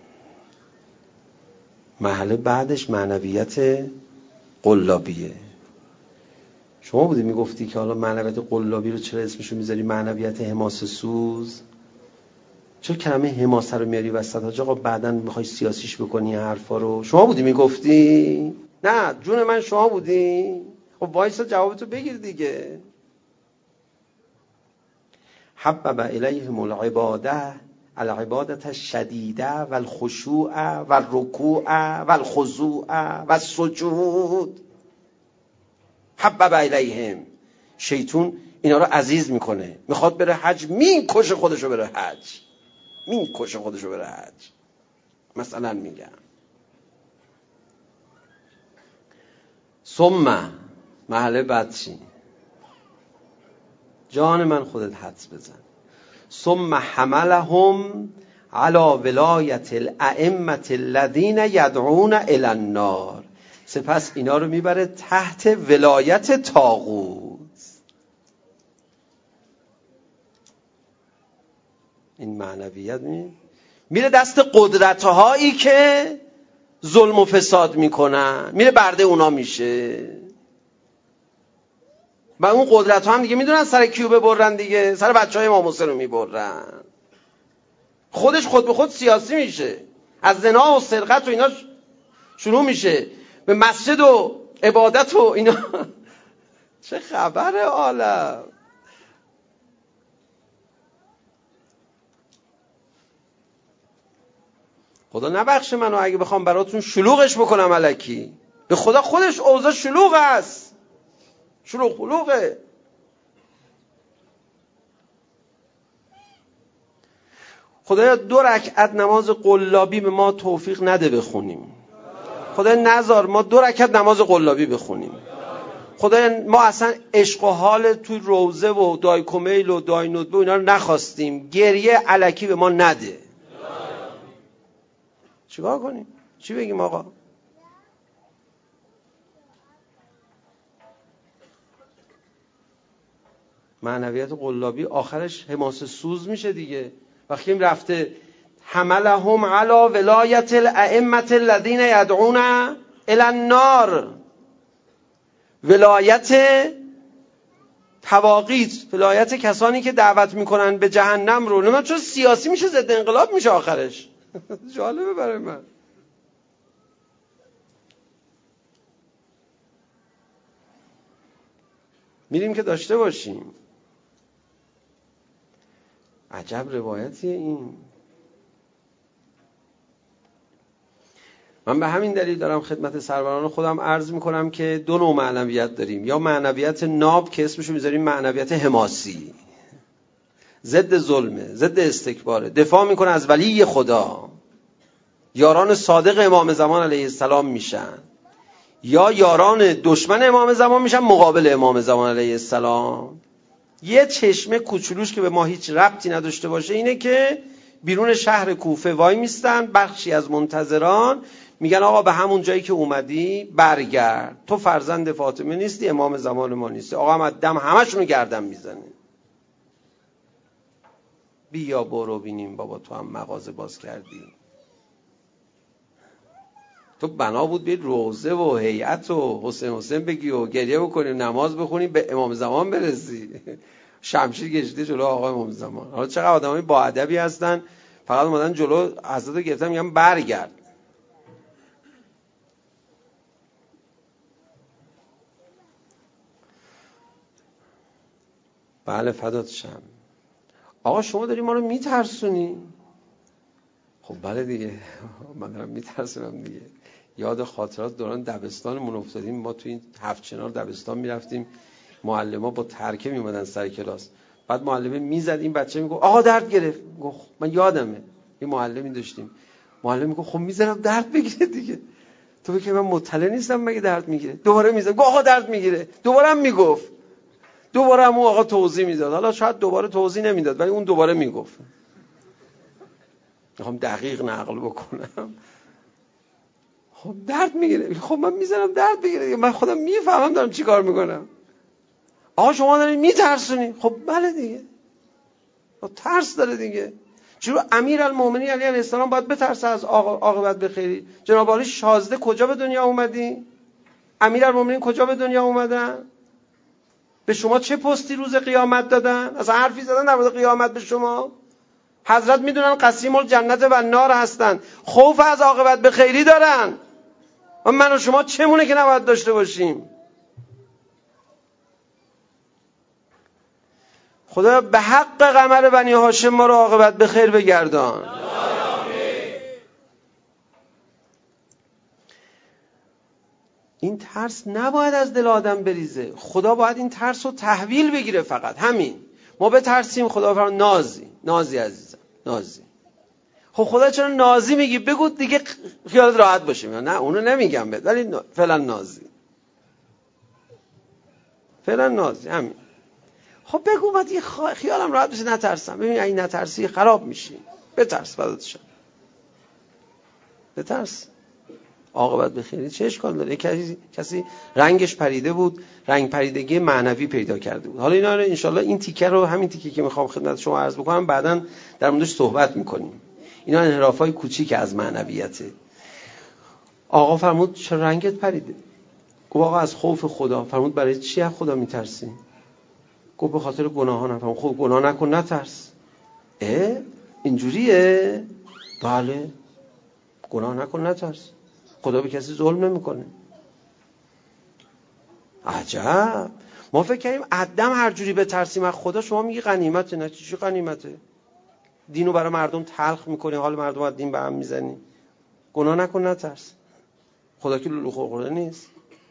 محل بعدش معنویت قلابیه. شما بودی میگفتی که حالا معنویت قلابی رو چرا اسمشو میذاری معنویت حماسه سوز؟ چرا کلمه حماسه رو میاری وسط؟ حاج آقا بعداً میخوای سیاسیش بکنی حرفا رو. شما بودی میگفتی؟ نه جون من شما بودی؟ خب وایسا جوابتو بگیر دیگه. حبب الیهم العباده العبادت الشدیده والخشوع والرکوع والخضوع والسجود. حبب الیهم، شیطون اینا رو عزیز میکنه، میخواد بره حج، میکشه خودشو بره حج، میکشه خودشو بره حج. مثلا میگم ثم محله بعد چی؟ جان من خودت حدس بزن. ثم حملهم علی ولایت الائمه الذین یدعون الی النار، سپس اینا رو میبره تحت ولایت طاغوت. این معنویت می میره دست قدرت‌هایی که ظلم و فساد میکنن، میره برده اونا میشه. و اون قدرت‌ها هم دیگه میدونن سر کیو ببرن دیگه، سر بچهای امام حسین رو میبرن. خودش خود به خود سیاسی میشه، از زنا و سرقت و اینا شروع میشه به مسجد و عبادت و اینا. چه خبره عالم؟ خدا نبخشه منو اگه بخوام براتون شلوغش بکنم الکی. به خدا خودش اوضاع شلوغ است، شلوغ خلوغه. خدایا دو رکعت نماز قلابی به ما توفیق نده بخونیم. خدایا نذار ما دو رکعت نماز قلابی بخونیم. خدایا ما اصلا عشق و حال توی روزه و دای کمیل و دای ندبه و اینا رو نخواستیم. گریه الکی به ما نده. چیکار کنیم؟ چی بگیم آقا؟ معنویت قلابی آخرش حماسه سوز میشه دیگه. وقتی این رفته حملهم علی ولایت الائمه الذین یدعون الی النار، ولایت تواقیت، ولایت کسانی که دعوت میکنن به جهنم رو. نه چون سیاسی میشه، ضد انقلاب میشه آخرش. جالبه برای من. میریم که داشته باشیم. عجب روایتیه این. من به همین دلیل دارم خدمت سروران خودم عرض میکنم که دو نوع معنویت داریم. یا معنویت ناب که اسمشو میذاریم معنویت حماسی، ضد ظلمه، ضد استکباره، دفاع میکنه از ولی خدا، یاران صادق امام زمان علیه السلام میشن. یا یاران دشمن امام زمان میشن مقابل امام زمان علیه السلام. یه چشمه کوچولوش که به ما هیچ ربطی نداشته باشه اینه که بیرون شهر کوفه وای میستن بخشی از منتظران، میگن آقا به همون جایی که اومدی برگرد، تو فرزند فاطمه نیستی، امام زمان ما نیستی. آقا هم دم همشونو گردن میزنه. بیا برو بینیم بابا تو هم مغازه باز کردی. تو بنا بود بید روزه و هیئت و حسین حسین بگی و گریه بکنی، نماز بخونی، به امام زمان برسی. شمشیر کشیده جلو آقا امام زمان. حالا چقدر آدمای با ادبی هستن، فقط اومدن جلو حضرت رو گرفتن میگن برگرد. بله فدات شم. آقا شما داری ما رو میترسونی. خب بله دیگه، من دارم میترسونم دیگه. یاد خاطرات دوران دبستانمون افتادیم. ما تو این هفت چنار دبستان میرفتیم، معلم‌ها با ترکه میومدن سر کلاس، بعد معلمه میزد این بچه میگه آقا درد گرفت. گفت من یادمه این معلمی داشتیم، معلم میگه خب میذارم درد بگیره دیگه. تو بگی من مطلع نیستم مگه درد میگیره؟ دوباره میزد گفت آقا درد میگیره. دوباره هم میگفت، دوباره هم اون آقا توضیح میداد. حالا شاید دوباره توضیح نمیداد ولی اون دوباره میگفت. میخوام دقیق نقل بکنم. خب درد میگیره. خب من میذارم درد بگیره، من خودم میفهمم دارم چی کار میکنم. آقا شما دارید میترسونی. خب بله دیگه، ترس داره دیگه. چرا امیرالمومنین علی علیه السلام باید بترسه از عاقبت به خیری؟ جناب عالی شازده کجا به دنیا اومدی؟ امیرالمومنین کجا به دنیا اومدن؟ به شما چه پستی روز قیامت دادن؟ اصلا حرفی زدن در مورد قیامت به شما؟ حضرت میدونن قسیم الجنت و النار هستن، خوف از عاقبت به خیری دارن. و من و شما چمونه که نباید داشته باشیم؟ خدا به حق قمر بنی هاشم ما رو عاقبت به خیر بگردان. این ترس نباید از دل آدم بریزه. خدا باید این ترس رو تحویل بگیره. فقط همین. ما بترسیم. خدا فرمان نازی نازی عزیزم نازی. خب خدا چرا نازی میگی؟ بگو دیگه خیالت راحت باشه. نه اونو نمیگم بهت، ولی فعلا نازی، فعلا نازی همین. خب بگو بعد یه خیالم راحت بشه، نترسم. ببین این نترسی خراب میشی. بترس فداتشم، بترس. عاقبت به خیری چه اشکال داره؟ کسی کسی رنگش پریده بود، رنگ پریدگی معنوی پیدا کرده بود. حالا اینا رو انشالله این تیکه رو، همین تیکه که میخوام خدمت شما عرض بکنم، بعداً در موردش صحبت میکنیم. اینا انحرافای کوچیک از معنویته. آقا فرمود چرا رنگت پریده؟ گفت آقا از خوف خدا. فرمود برای چی از خدا میترسی؟ گفت به خاطر گناهانم. فرمود خب گناه نکن نترس. اه اینجوریه؟ بله. گناه نکن نترس، خدا به کسی ظلم نمیکنه. عجب. ما فکر کردیم عدم هر جوری بترسیم از خدا. شما میگی غنیمته. نه چی غنیمته؟ دینو برای مردم تلخ میکنی، حال مردم از دین به هم میزنی. گناه نکن نترس، خدا که لولو خورده نیست.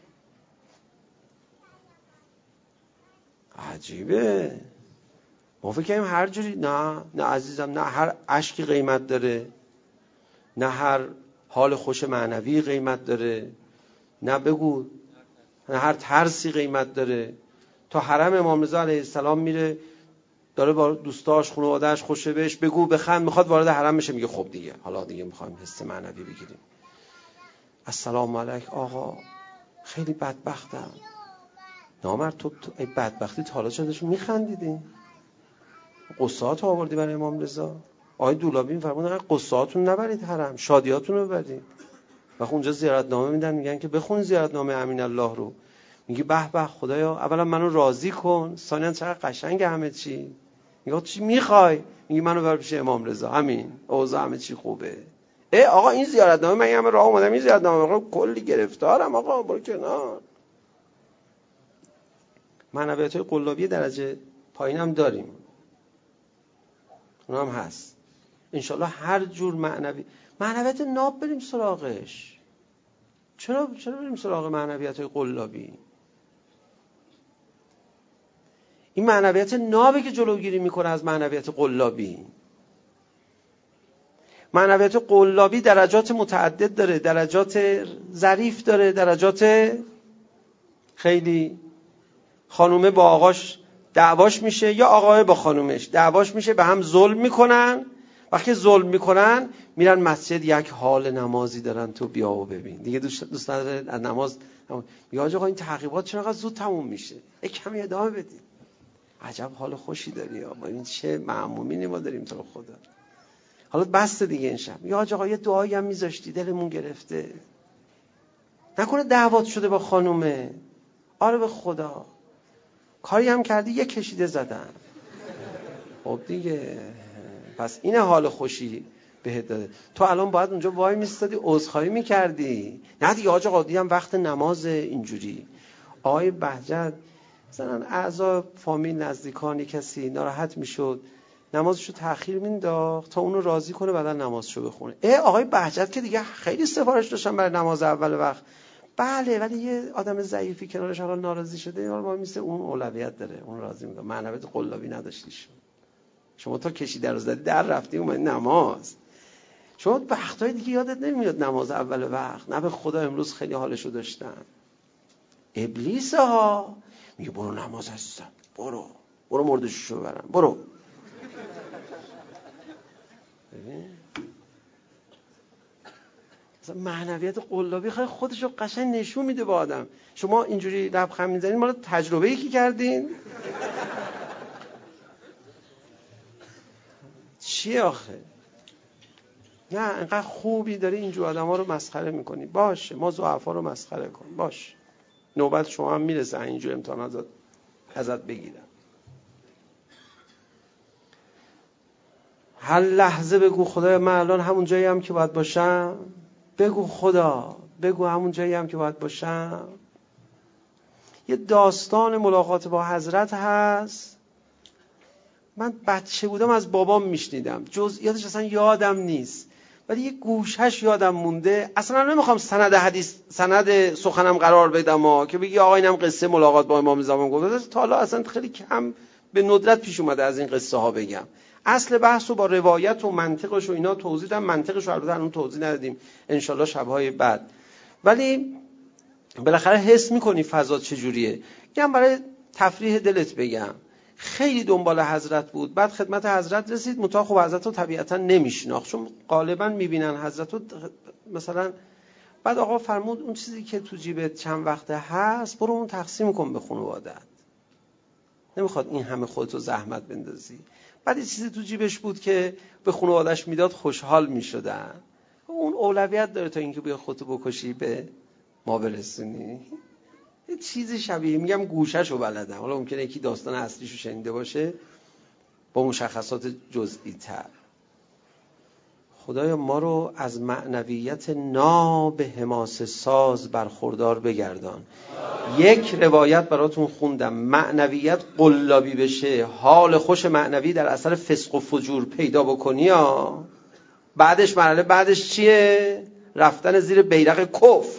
عجیبه. ما فکر کردیم هر جوری. نه نه عزیزم، نه هر اشکی قیمت داره، نه هر حال خوش معنوی قیمت داره، نه بگو نه هر ترسی قیمت داره. تا حرم امام رضا علیه السلام میره، داره با دوستاش خانواده‌اش خوشه بهش، بگو بخند، میخواد وارد حرم بشه، میگه خب دیگه حالا دیگه میخوایم حس معنوی بگیریم. السلام علیک آقا، خیلی بدبختم. نامرد تو, تو ای بدبختی تا حالا چه داشت میخندیدی؟ قصه‌هاتو آوردی برای امام رضا؟ آقای دولابی میفرمودن قصه‌هاتون نبرید حرم، شادیاتون رو ببرید. و اونجا زیارتنامه میدن، میگن که بخون زیارتنامه امین الله رو. میگی به به خدایا، اولا منو راضی کن، ثانیا چقدر قشنگ همه چی. میگه چی میخوای؟ میگی منو ببر پیش امام رضا، همین اوضاع همه چی خوبه. ای آقا این زیارتنامه، من همه راه اومدم این زیارتنامه، آقا کلی گرفتارم، آقا برو کنار. معنویت‌های قلابی درجه پایینم داریم، اونم هست. انشالله هر جور معنوی، معنویت ناب بریم سراغش. چرا چرا بریم سراغ معنویت‌های قلابی؟ این معنویت نابه که جلوگیری میکنه از معنویت قلابی. معنویت قلابی درجات متعدد داره، درجات ظریف داره، درجات خیلی. خانومه با آقاش دعواش میشه، یا آقای با خانومش دعواش میشه، به هم ظلم میکنن. وقتی ظلم میکنن میرن مسجد، یک حال نمازی دارن، تو بیا و ببین دیگه. دوست دوست نداره از نماز میگه آقا این تعقیبات چرا انقدر زود تموم میشه، یک کمی ادامه بدید. عجب حال خوشی داری آقا، این چه معمومینی ما داریم تو خدا. حالا بس دیگه این شب میگه آقا یه دعایی هم میذاشتی دلمون گرفته، نکنه دعوات شده با خانومه. آره به خدا کاری هم کردی یه کشیده زدن. خب دیگه پس این حال خوشی بهت داده. تو الان باید اونجا وای میستادی عذرخواهی میکردی. نه دیگه آقا قاضی هم وقت نماز اینجوری. آقای بهجت مثلا اعضا فامیل نزدیکانی کسی ناراحت میشد، نمازشو تأخیر مینداخت تا اونو راضی کنه بعدا نمازشو بخونه. اه آقای بهجت که دیگه خیلی سفارش داشتن برای نماز اول وقت. بله ولی یه آدم ضعیفی کنارش حالا ناراضی شده، اینا ما میسه اون اولویت داره، اون راضی میکنه. معنویت قلابی نداشتیش. شما تا کشیده رو زدی در رفتی اومدی نماز. شما وقتای دیگه یادت نمیاد نماز اول وقت. نه به خدا امروز خیلی حالشو داشتم. ابلیس ها میگه برو نماز هستم، برو برو مردشو ببرم، برو. ببین مثلا معنویت قلابی خیلی خودشو قشنگ نشون میده به آدم. شما اینجوری لبخند میزنید، مال تجربه ای که کردین؟ چی آخه؟ نه انقدر خوبی داری اینجور آدم ها رو مسخره میکنی. باشه ما ضعفا رو مسخره کن، باشه نوبت شما هم میرسه اینجور امتحانات ازت بگیرم. هر لحظه بگو خدایا من الان همون جایی هم که باید باشم. بگو خدا، بگو همون جایی هم که باید باشم. یه داستان ملاقات با حضرت هست، من بچه بودم از بابام میشنیدم، جزئیاتش اصلا یادم نیست ولی یه گوشهش یادم مونده. اصلا نمیخوام سند حدیث سند سخنم قرار بدم ها که بگی آقا اینم قصه ملاقات با امام زمان گفت. تا حالا اصلا خیلی کم به ندرت پیش اومده از این قصه ها بگم. اصل بحث رو با روایت و منطقش و اینا توضیح دادم. منطقش رو البته الان توضیح ندادیم، انشالله شبهای بعد. ولی بالاخره حس میکنی فضا چجوریه. میگم برای تفریح دلت بگم. خیلی دنبال حضرت بود، بعد خدمت حضرت رسید، متأ خب حضرت رو طبیعتا نمیشناخت چون غالبا میبینن حضرت رو مثلا. بعد آقا فرمود اون چیزی که تو جیبت چند وقته هست برو اون تقسیم کن به خانواده‌ات، نمیخواد این همه خودتو زحمت بندازی. بعد یه چیزی تو جیبش بود که به خانواده‌اش میداد خوشحال میشدن. اون اولویت داره تا اینکه بیا خودتو بکشی به ما برسونی. یه چیزی شبیه، میگم گوشه‌شو بلدم، حالا ممکنه یکی داستان اصلیشو شنیده باشه با مشخصات جزئی تر. خدایا ما رو از معنویت ناب حماسه ساز برخوردار بگردان. یک روایت براتون خوندم، معنویت قلابی بشه، حال خوش معنوی در اثر فسق و فجور پیدا بکنی ها، بعدش مرحله بعدش چیه؟ رفتن زیر بیرق کفر،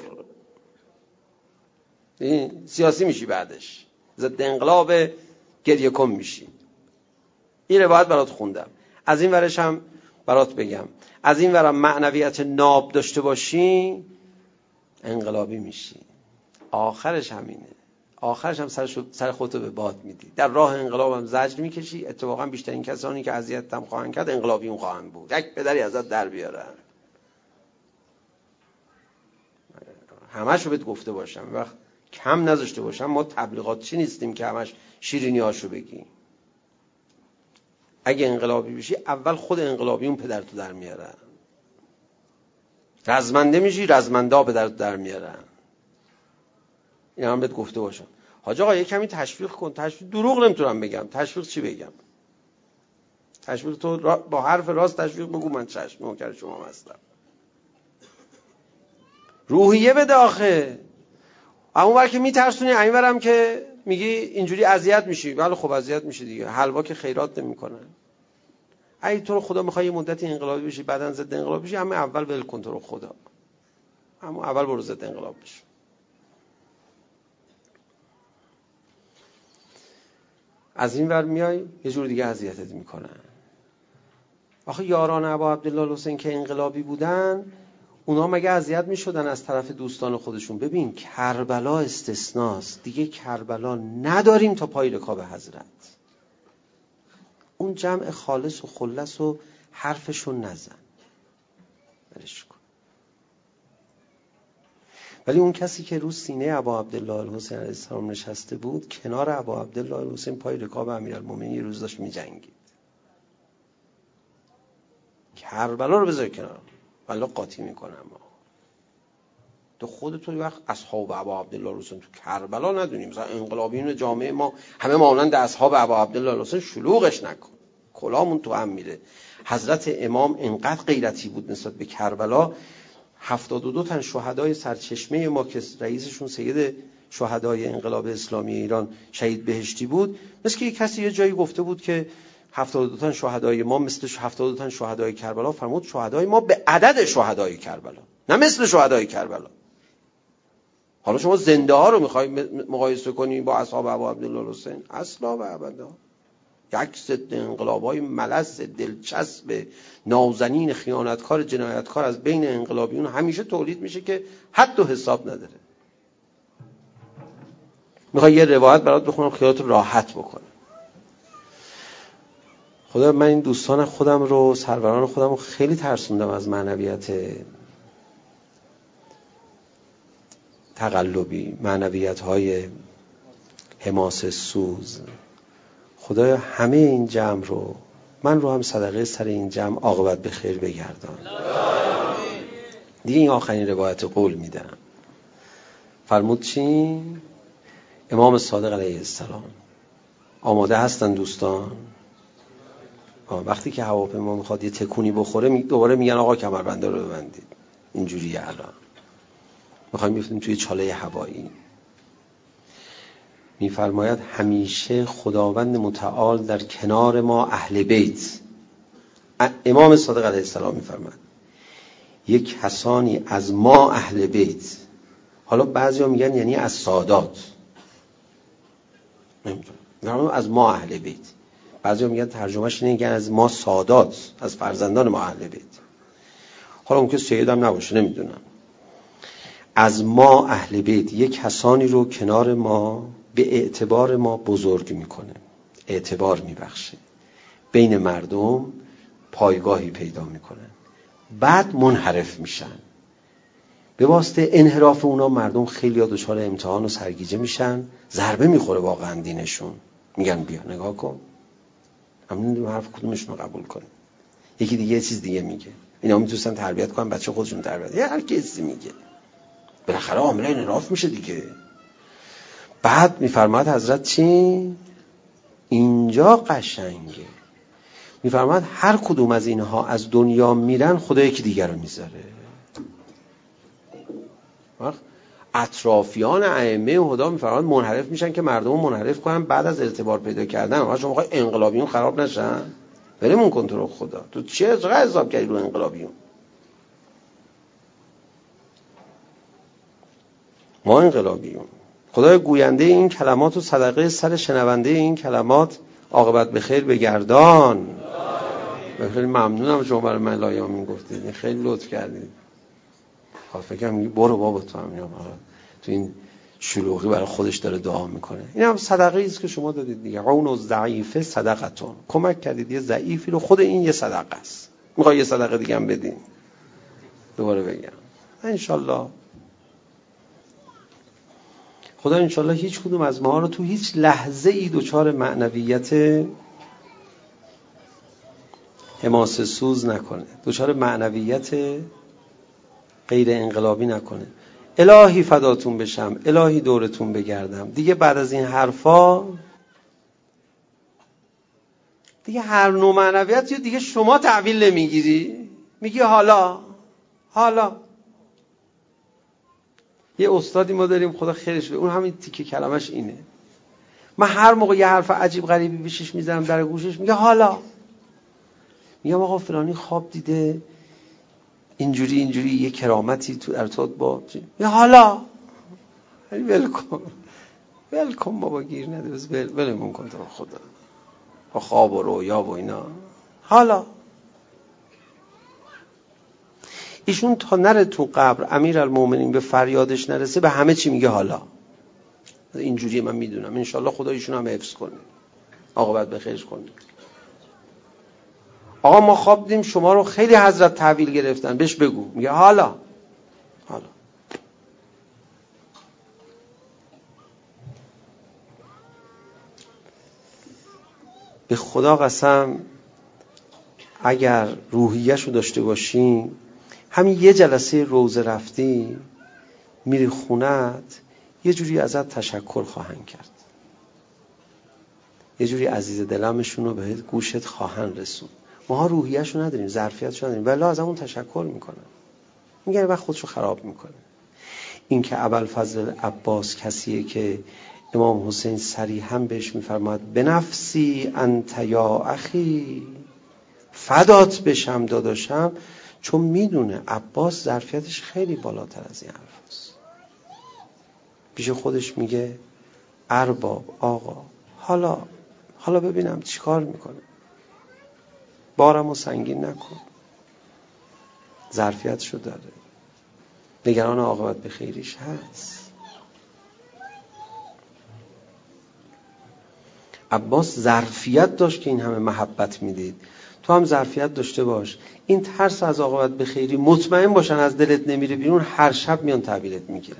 سیاسی میشی، بعدش ضد انقلاب گریه کن میشی. این روایت برات خوندم. از این ورش هم برات بگم، از این ورم معنویت ناب داشته باشی انقلابی میشی. آخرش همینه، آخرش هم سر, سر خودتو به باد میدی، در راه انقلاب هم زجر میکشی. اتفاقا بیشترین کسانی که اذیت هم خواهند کرد انقلابیون خواهند بود، یک پدری ازت در بیارن. همشو بهت گفته باشم، وقت کم نذاشته باشم. ما تبلیغات چی نیستیم که همش شیرینی هاشو بگیم. اگه انقلابی بشی اول خود انقلابیون پدرتو در میارن، رزمنده میشی رزمنده ها پدرتو در میارن. این هم بهت گفته باشم. حاج آقا یه کمی تشویق کن. تشویق دروغ نمیتونم بگم، تشویق چی بگم؟ تشویق تو با حرف راست تشویق بگو، من چشم نوکر شما هستم. روحیه بده آخه. اونور که میترسونی، اینورم که میگی اینجوری اذیت میشی. ولی خب اذیت میشی دیگه، حلوا که خیرات نمیکنن. اگه تو رو خدا میخوای یه مدتی انقلابی بشی بعدن ضد انقلاب بشی، همه اول ول کن تو رو خدا، همون اول برو ضد انقلاب بشی. از این ور میای یه جور دیگه اذیتت میکنن. آخه یاران ابا عبدالله الحسین که انقلابی بودن، اونا مگه اذیت میشدن از طرف دوستان خودشون؟ ببین کربلا استثناست دیگه، کربلا نداریم تا پای رکاب حضرت. اون جمع خالص و خلص و حرفشون نزن، برش کن. ولی اون کسی که رو سینه ابا عبدالله الحسین علیه السلام نشسته بود، کنار ابا عبدالله الحسین پای رکاب امیرالمومنین یه روز داشت می‌جنگید. کربلا رو بذار کنار، والله قاطی میکنم. تو خودت وقت اصحاب ابا عبدالله الحسین تو کربلا ندونیم، مثلا انقلابیون جامعه ما همه مانند اصحاب ابا عبدالله الحسین، شلوغش نکن، کلامون تو هم میره. حضرت امام انقدر غیرتی بود نسبت به کربلا، هفتاد و دو تن شهدای سرچشمه ما که رئیسشون سید شهدای انقلاب اسلامی ایران شهید بهشتی بود، مثل که یک کسی یه جایی گفته بود که هفتاد و دو تن شهدای ما مثل هفتاد و دو تن شهدای کربلا. فرمود شهدای ما به عدد شهدای کربلا، نه مثل شهدای کربلا. حالا شما زنده ها رو میخوای مقایسه کنی با اصحاب ابا عبدالله الحسین؟ اصلا و ابدا. یک ضد انقلاب‌های ملس دلچسب نازنین خیانتکار جنایتکار از بین انقلابیون همیشه تولید میشه که حد و حساب نداره. میخوای یه روایت برات بخونم خیالت راحت بکنه. خدا من این دوستان خودم رو، سروران خودم رو خیلی ترسوندم از معنویت تقلبی، معنویت های حماسه سوز. خدایا همه این جمع رو، من رو هم صدقه سر این جمع عاقبت به خیر بگردان. دیگه این آخرین روایت قول میدم. فرمود چی؟ امام صادق علیه السلام. آماده هستن دوستان؟ وقتی که هواپیما میخواد یه تکونی بخوره دوباره میگن آقا کمربنده رو ببندید. اینجوریه الان میخوایم بیفتیم توی چاله هوایی. میفرماید همیشه خداوند متعال در کنار ما اهل بیت. امام صادق علیه السلام میفرماید یک کسانی از ما اهل بیت، حالا بعضیا میگن یعنی از سادات، نمیدونم، از ما اهل بیت. بعضیا میگن ترجمهش اینه که از ما سادات، از فرزندان ما اهل بیت. حالا اون که سید هم نباشه، نمیدونم. از ما اهل بیت یک کسانی رو کنار ما به اعتبار ما بزرگ میکنه، اعتبار میبخشه، بین مردم پایگاهی پیدا میکنن، بعد منحرف میشن. به واسطه انحراف اونا مردم خیلی ها دچار امتحان و سرگیجه میشن، ضربه میخوره واقعا دینشون. میگن بیا نگاه کن، همین حرف کدومشون رو قبول کنیم. یکی دیگه یه چیز دیگه میگه، اینا میتونستن تربیت کنن بچه خودشون تربیت، یه هر کسی میگه، بالاخره عامل انحراف میشه دیگه. بعد میفرماید حضرت چی؟ اینجا قشنگه. میفرماد هر کدوم از اینها از دنیا میرن خدا یکی دیگر رو میذاره. اطرافیان ائمه هدا میفرماد منحرف میشن که مردم رو منحرف کنن بعد از ارتباط پیدا کردن. ما شما میخوای انقلابیون خراب نشن؟ بریم کن تو رو خدا. تو چه چقدر حساب کردی رو انقلابیون؟ ما انقلابیون. خدای گوینده این کلمات و صدقه سر شنونده این کلمات عاقبت به خیر بگردان. خیلی ممنونم شما برای من لایامین گفتید، خیلی لطف کردید. فکر میگی برو بابا تو هم تو این شلوغی برای خودش داره دعا میکنه. این هم صدقه ایست که شما دادید دیگه. عون الضعیف صدقتون، کمک کردید یه ضعیفی رو، خود این یه صدقه است. میخوای یه صدقه دیگه هم بدین؟ دوباره بگم انشالله خدا انشالله هیچ کدوم از ما رو تو هیچ لحظه ای دچار معنویت حماسه سوز نکنه، دچار معنویت غیر انقلابی نکنه. الهی فداتون بشم، الهی دورتون بگردم. دیگه بعد از این حرفا دیگه هر نوع معنویت دیگه شما تحویل نمیگیری، میگی حالا حالا. یه استادی ما داریم خدا خیرش بده، اون همین تیکه کلمش اینه. من هر موقع یه حرف عجیب غریبی بهش میزنم در گوشش میگه حالا. میگم آقا فلانی خواب دیده اینجوری اینجوری یه کرامتی تو ارتباط با یا حالا ولکن ولکن بابا گیر نده، بس ول ولمون کن تو خدا با خواب و رویا و اینا. حالا ایشون تا نره تو قبر امیرالمومنین به فریادش نرسه به همه چی میگه حالا. اینجوریه من میدونم. انشالله خدا ایشون هم حفظ کنه، عاقبت به خیرش کنه. آقا ما خواب دیدیم شما رو خیلی حضرت تحویل گرفتن، بهش بگو. میگه حالا حالا. به خدا قسم اگر روحیه‌شو داشته باشین، همین یه جلسه روزه رفتی میری خونت، یه جوری ازت تشکر خواهند کرد، یه جوری عزیز دلمشون رو به گوشت خواهند رسون. ماها روحیه‌شو نداریم، ظرفیتشو نداریم، ولی ازمون تشکر میکنن. میگن وقت خودشو خراب میکنه. این که ابوالفضل عباس کسیه که امام حسین صریحاً بهش میفرماد بنفسی انت یا اخی، فدات بشم داداشم، چون میدونه عباس ظرفیتش خیلی بالاتر از این حرفاست. پیش خودش میگه ارباب آقا حالا حالا ببینم چیکار میکنه، بارمو سنگین نکن. ظرفیتشو داره، نگران عاقبت به خیریش هست. عباس ظرفیت داشت که این همه محبت میدید. تو هم ظرفیت داشته باش. این ترس از عاقبت به خیری مطمئن باشن از دلت نمیره بیرون، هر شب میان تحویلت میگیرن.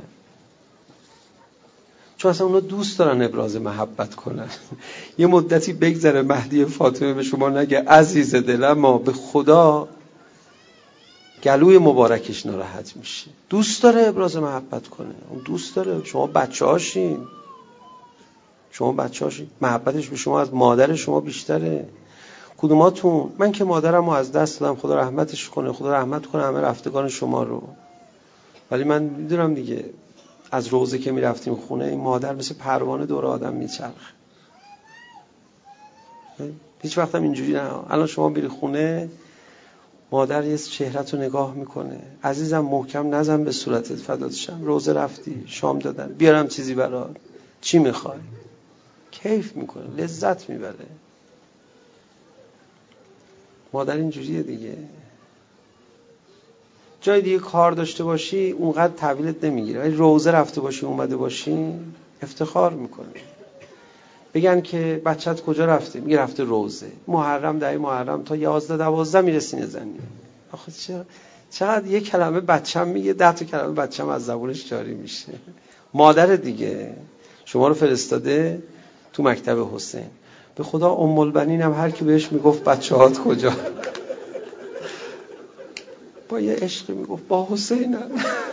چون اصلا اونا دوست دارن ابراز محبت کنن. یه مدتی بگذره مهدی فاطمه به شما نگه عزیز دلم، ما به خدا گلوی مبارکش ناراحت میشه. دوست داره ابراز محبت کنه، اون دوست داره. شما بچه هاشین، شما بچه هاشین، محبتش به شما از مادر شما بیشتره. کدوماتون؟ من که مادرم رو از دست دادم، خدا رحمتش کنه، خدا رحمت کنه همه رفتگان شما رو. ولی من میدونم دیگه از روزه که میرفتیم خونه، این مادر مثل پروانه دور آدم میچرخه. هیچ وقت هم اینجوری نه. الان شما میری خونه، مادر یه چهرت رو نگاه میکنه، عزیزم محکم نزن به صورتت فدات شم، روزه رفتی، شام دادن، بیارم چیزی برات، چی میخوای؟ کیف میکنه، لذت میبره. مادر اینجوریه دیگه. جای دیگه کار داشته باشی اونقدر تحویلت نمیگیره، ولی روزه رفته باشی اومده باشی افتخار میکنه. بگن که بچت کجا رفته؟ میگه رفته روزه. محرم ده محرم تا یازده دوازده میرسی نزنی. آخه چه چقدر یه کلمه بچم میگه، ده تا کلمه بچم از زبونش جاری میشه. مادر دیگه شما رو فرستاده تو مکتب حسین. به خدا ام البنین هم هر کی بهش میگفت بچه‌هات کجا، با یه عشقی میگفت با حسینم.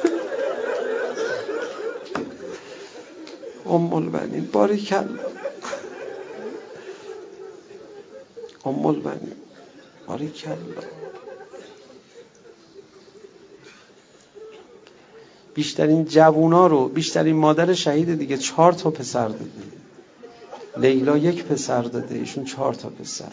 ام البنین باریکلا. ام البنین باریکلا. بیشترین جوونا رو، بیشترین مادر شهید دیگه چهار تا پسر داده. لیلا یک پسر داده، ایشون چهار تا پسر.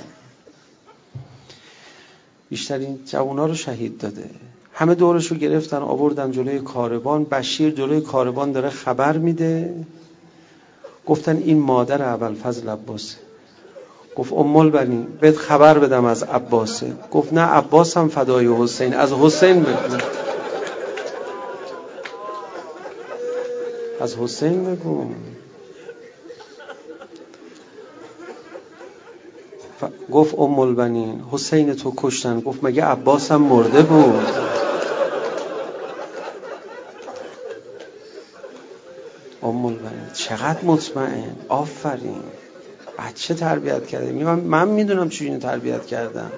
بیشترین جوونا رو شهید داده. همه دورشو گرفتن آوردن جلوی کاروان. بشیر جلوی کاروان داره خبر میده. گفتن این مادر ابوالفضل عباسه. گفت ام البنین بهت خبر بدم از عباسه. گفت نه عباس هم فدای حسین، از حسین بگو. از حسین بگو. ف... گفت ام البنین حسین تو کشتن. گفت مگه عباس هم مرده بود؟ ام البنین چقدر مطمئن. آفرین، بچه تربیت کرده. من, من میدونم چی اینو تربیت کردم.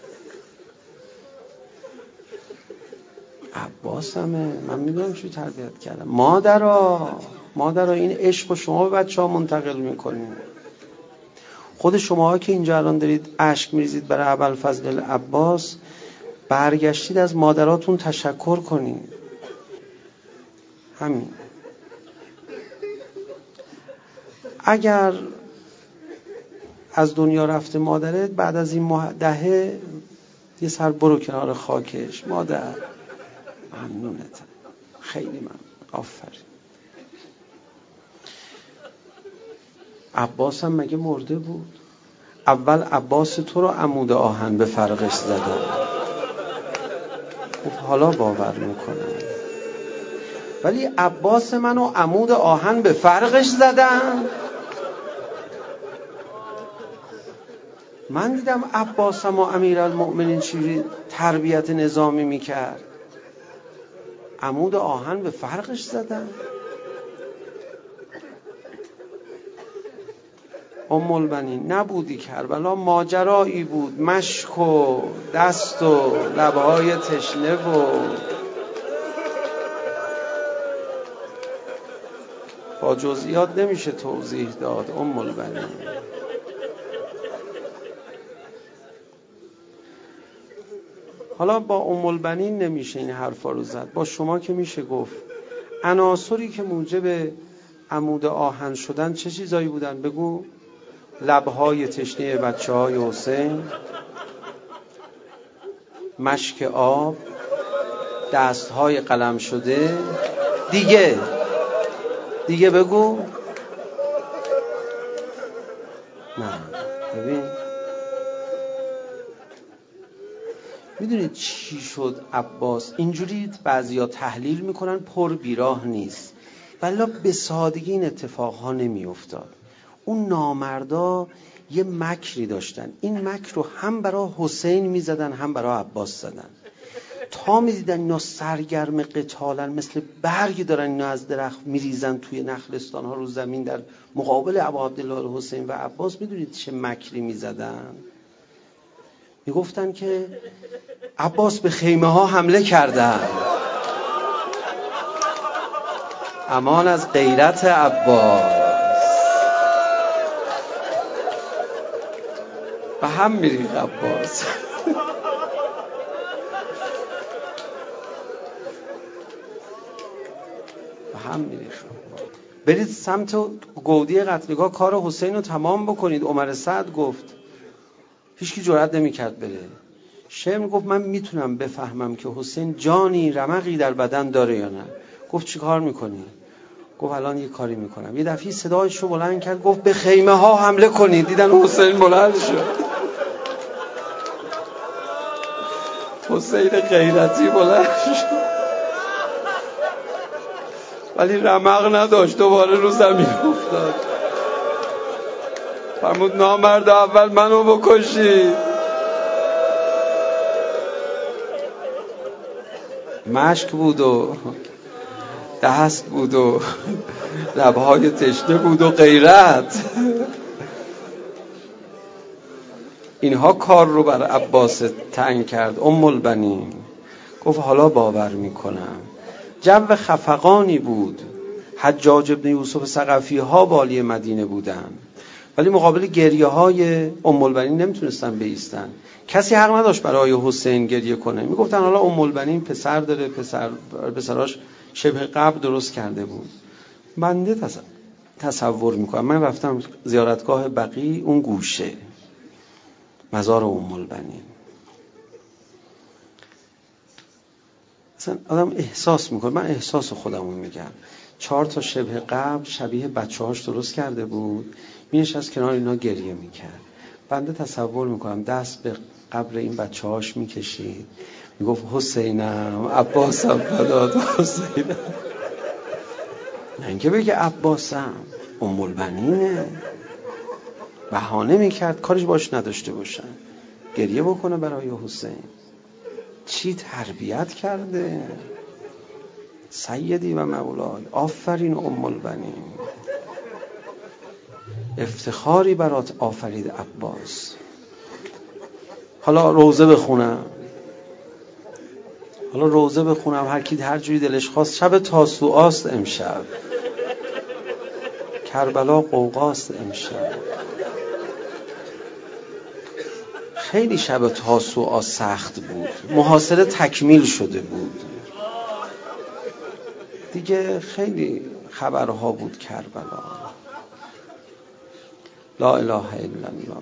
عباس همه من میدونم چی تربیت کردم. مادرها مادرها این عشق رو شما به بچه ها منتقل میکنید. خود شماها که اینجا الان دارید اشک میریزید برای ابوالفضل عباس، برگشتید از مادراتون تشکر کنید. همین. اگر از دنیا رفته مادرت، بعد از این دهه یه سر برو کنار خاکش. مادر ممنونتم، خیلی ممنون، آفرین. عباس هم مگه مرده بود؟ اول عباس تو رو عمود آهن به فرقش زدن. خب حالا باور میکنم. ولی عباس منو عمود آهن به فرقش زدن. من دیدم عباسم و امیرالمؤمنین چی تربیت نظامی میکرد. عمود آهن به فرقش زدن. ام البنین نبودی کربلا، ماجرایی بود، مشک و دست و لبهای تشنه و با جزئیات نمیشه توضیح داد. ام البنین حالا با ام البنین نمیشه این حرفا رو زد، با شما که میشه گفت. عناصری که موجب عمود آهن شدن چه چیزایی بودن؟ بگو. لبهای تشنه بچه های حسین، مشک آب، دستهای قلم شده. دیگه دیگه بگو. نه ببین، میدونید چی شد عباس؟ اینجوری بعضیا تحلیل میکنن پر بیراه نیست، ولی به سادگی این اتفاقها نمی افتاد. اون نامردا یه مکری داشتن. این مکر رو هم برای حسین میزدن هم برای عباس زدن. تا میدیدن اینا سرگرم قتالن، مثل برگ دارن اینا از درخت میریزن توی نخلستان ها رو زمین در مقابل ابو عبدالله حسین و عباس، میدونید چه مکری میزدن؟ میگفتن که عباس به خیمه ها حمله کردن. امان از غیرت عباس. و هم میری عباس. و هم میری. برید سمت گودی قتلگاه، کار حسین رو تمام بکنید. عمر سعد گفت، هیچکی جرئت نمی‌کرد بره. شمر گفت من میتونم بفهمم که حسین جانی رمقی در بدن داره یا نه. گفت چی کار میکنی؟ گفت الان یه کاری میکنم. یه دفعه صدایش رو بلند کرد، گفت به خیمه ها حمله کنید. دیدن حسین بلند شد. حسین غیرتی بلند شد، ولی رمق نداشت، دوباره رو زمین افتاد. فرمود نامرد اول منو بکشید. مشک بود و دست بود و لبهای تشنه بود و غیرت. اینها کار رو بر عباس تنگ کرد. ام البنین گفت حالا باور میکنم. جو خفقانی بود. حجاج ابن یوسف ثقفی ها والی مدینه بودن. ولی مقابل گریه های ام البنین نمیتونستن بایستن. کسی حق نداشت برای حسین گریه کنه. میگفتن حالا ام البنین پسر داره، پسر پسراش شبه قبر درست کرده بود. بنده تصور میکنم، من رفتم زیارتگاه بقیع، اون گوشه مزار ام البنین، مثلا آدم احساس میکنه، من احساس خودمون میگم، چهار تا شبه قبر شبیه بچه‌هاش درست کرده بود، می‌نشست کنار اینا گریه میکرد. بنده تصور میکنم دست به قبر این بچه‌هاش میکشید، میگفت حسینم، عباسم، فدات حسینم. نه اینکه بگه عباسم، ام البنینه. بهانه میکرد کارش باش نداشته باشن، گریه بکنه برای حسین. چی تربیت کرده سیدی و مولای. آفرین ام البنین، افتخاری برات آفرید عباس. حالا روزه بخونم، حالا روزه بخونم، هر کی هر جوری دلش خواست. شب تاسوعاست امشب، کربلا قوقاست امشب. خیلی شب تاسوعا سخت بود، محاصره تکمیل شده بود دیگه، خیلی خبرها بود کربلا. لا اله الا الله.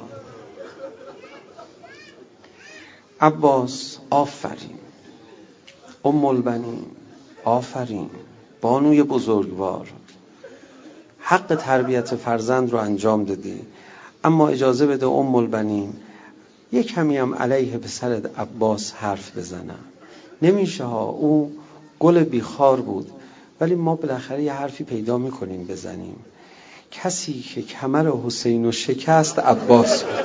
عباس آفرین، ام البنین آفرین، بانوی بزرگوار، حق تربیت فرزند رو انجام دادی. اما اجازه بده ام البنین یک کمی هم علیه پسرت عباس حرف بزنم. نمیشه ها، او گل بیخار بود، ولی ما بالاخره یه حرفی پیدا میکنیم بزنیم. کسی که کمر حسین رو شکست عباس بود.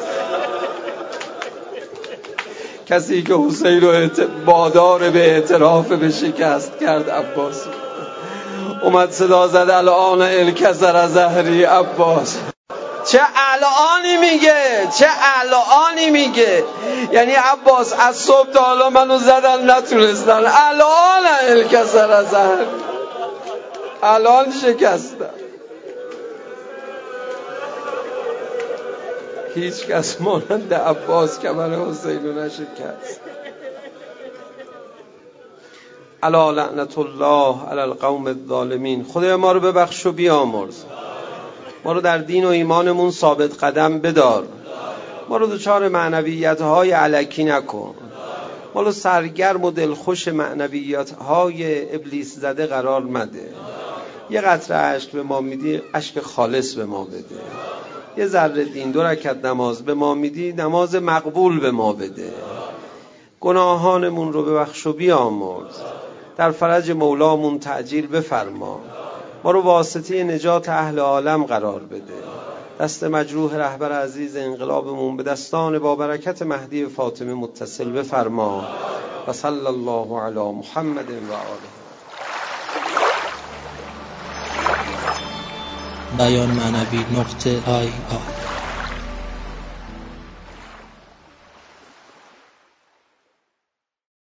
کسی که حسین رو بادار به اعتراف به شکست کرد عباس بود. اومد صدا زد الان الکسر زهری عباس. چه الانی میگه، چه الانی میگه، یعنی عباس از صبح تا حالا منو زدن نتونستن، الان الکسر زهری، الان شکستن. هیچ کس مانند عباس کمر حسین رو نشکست. الا لعنت الله علی القوم الظالمین. خدای ما رو ببخش و بیامرز، ما رو در دین و ایمانمون ثابت قدم بدار، ما رو دچار معنویت های الکی نکن، ما رو سرگرم و دلخوش معنویت های ابلیس زده قرار مده. یه قطره اشک به ما میدی، اشک خالص به ما بده. یه ذره دین، دو رکعت نماز به ما میدی، نماز مقبول به ما بده. گناهانمون رو ببخش و بیامرز، در فرج مولامون تعجیل بفرما، ما رو واسطه نجات اهل عالم قرار بده. دست مجروح رهبر عزیز انقلابمون به دستان با برکت مهدی فاطمه متصل بفرما. و صلی الله علی محمد و آله. بیان معنوی نقطه آی آی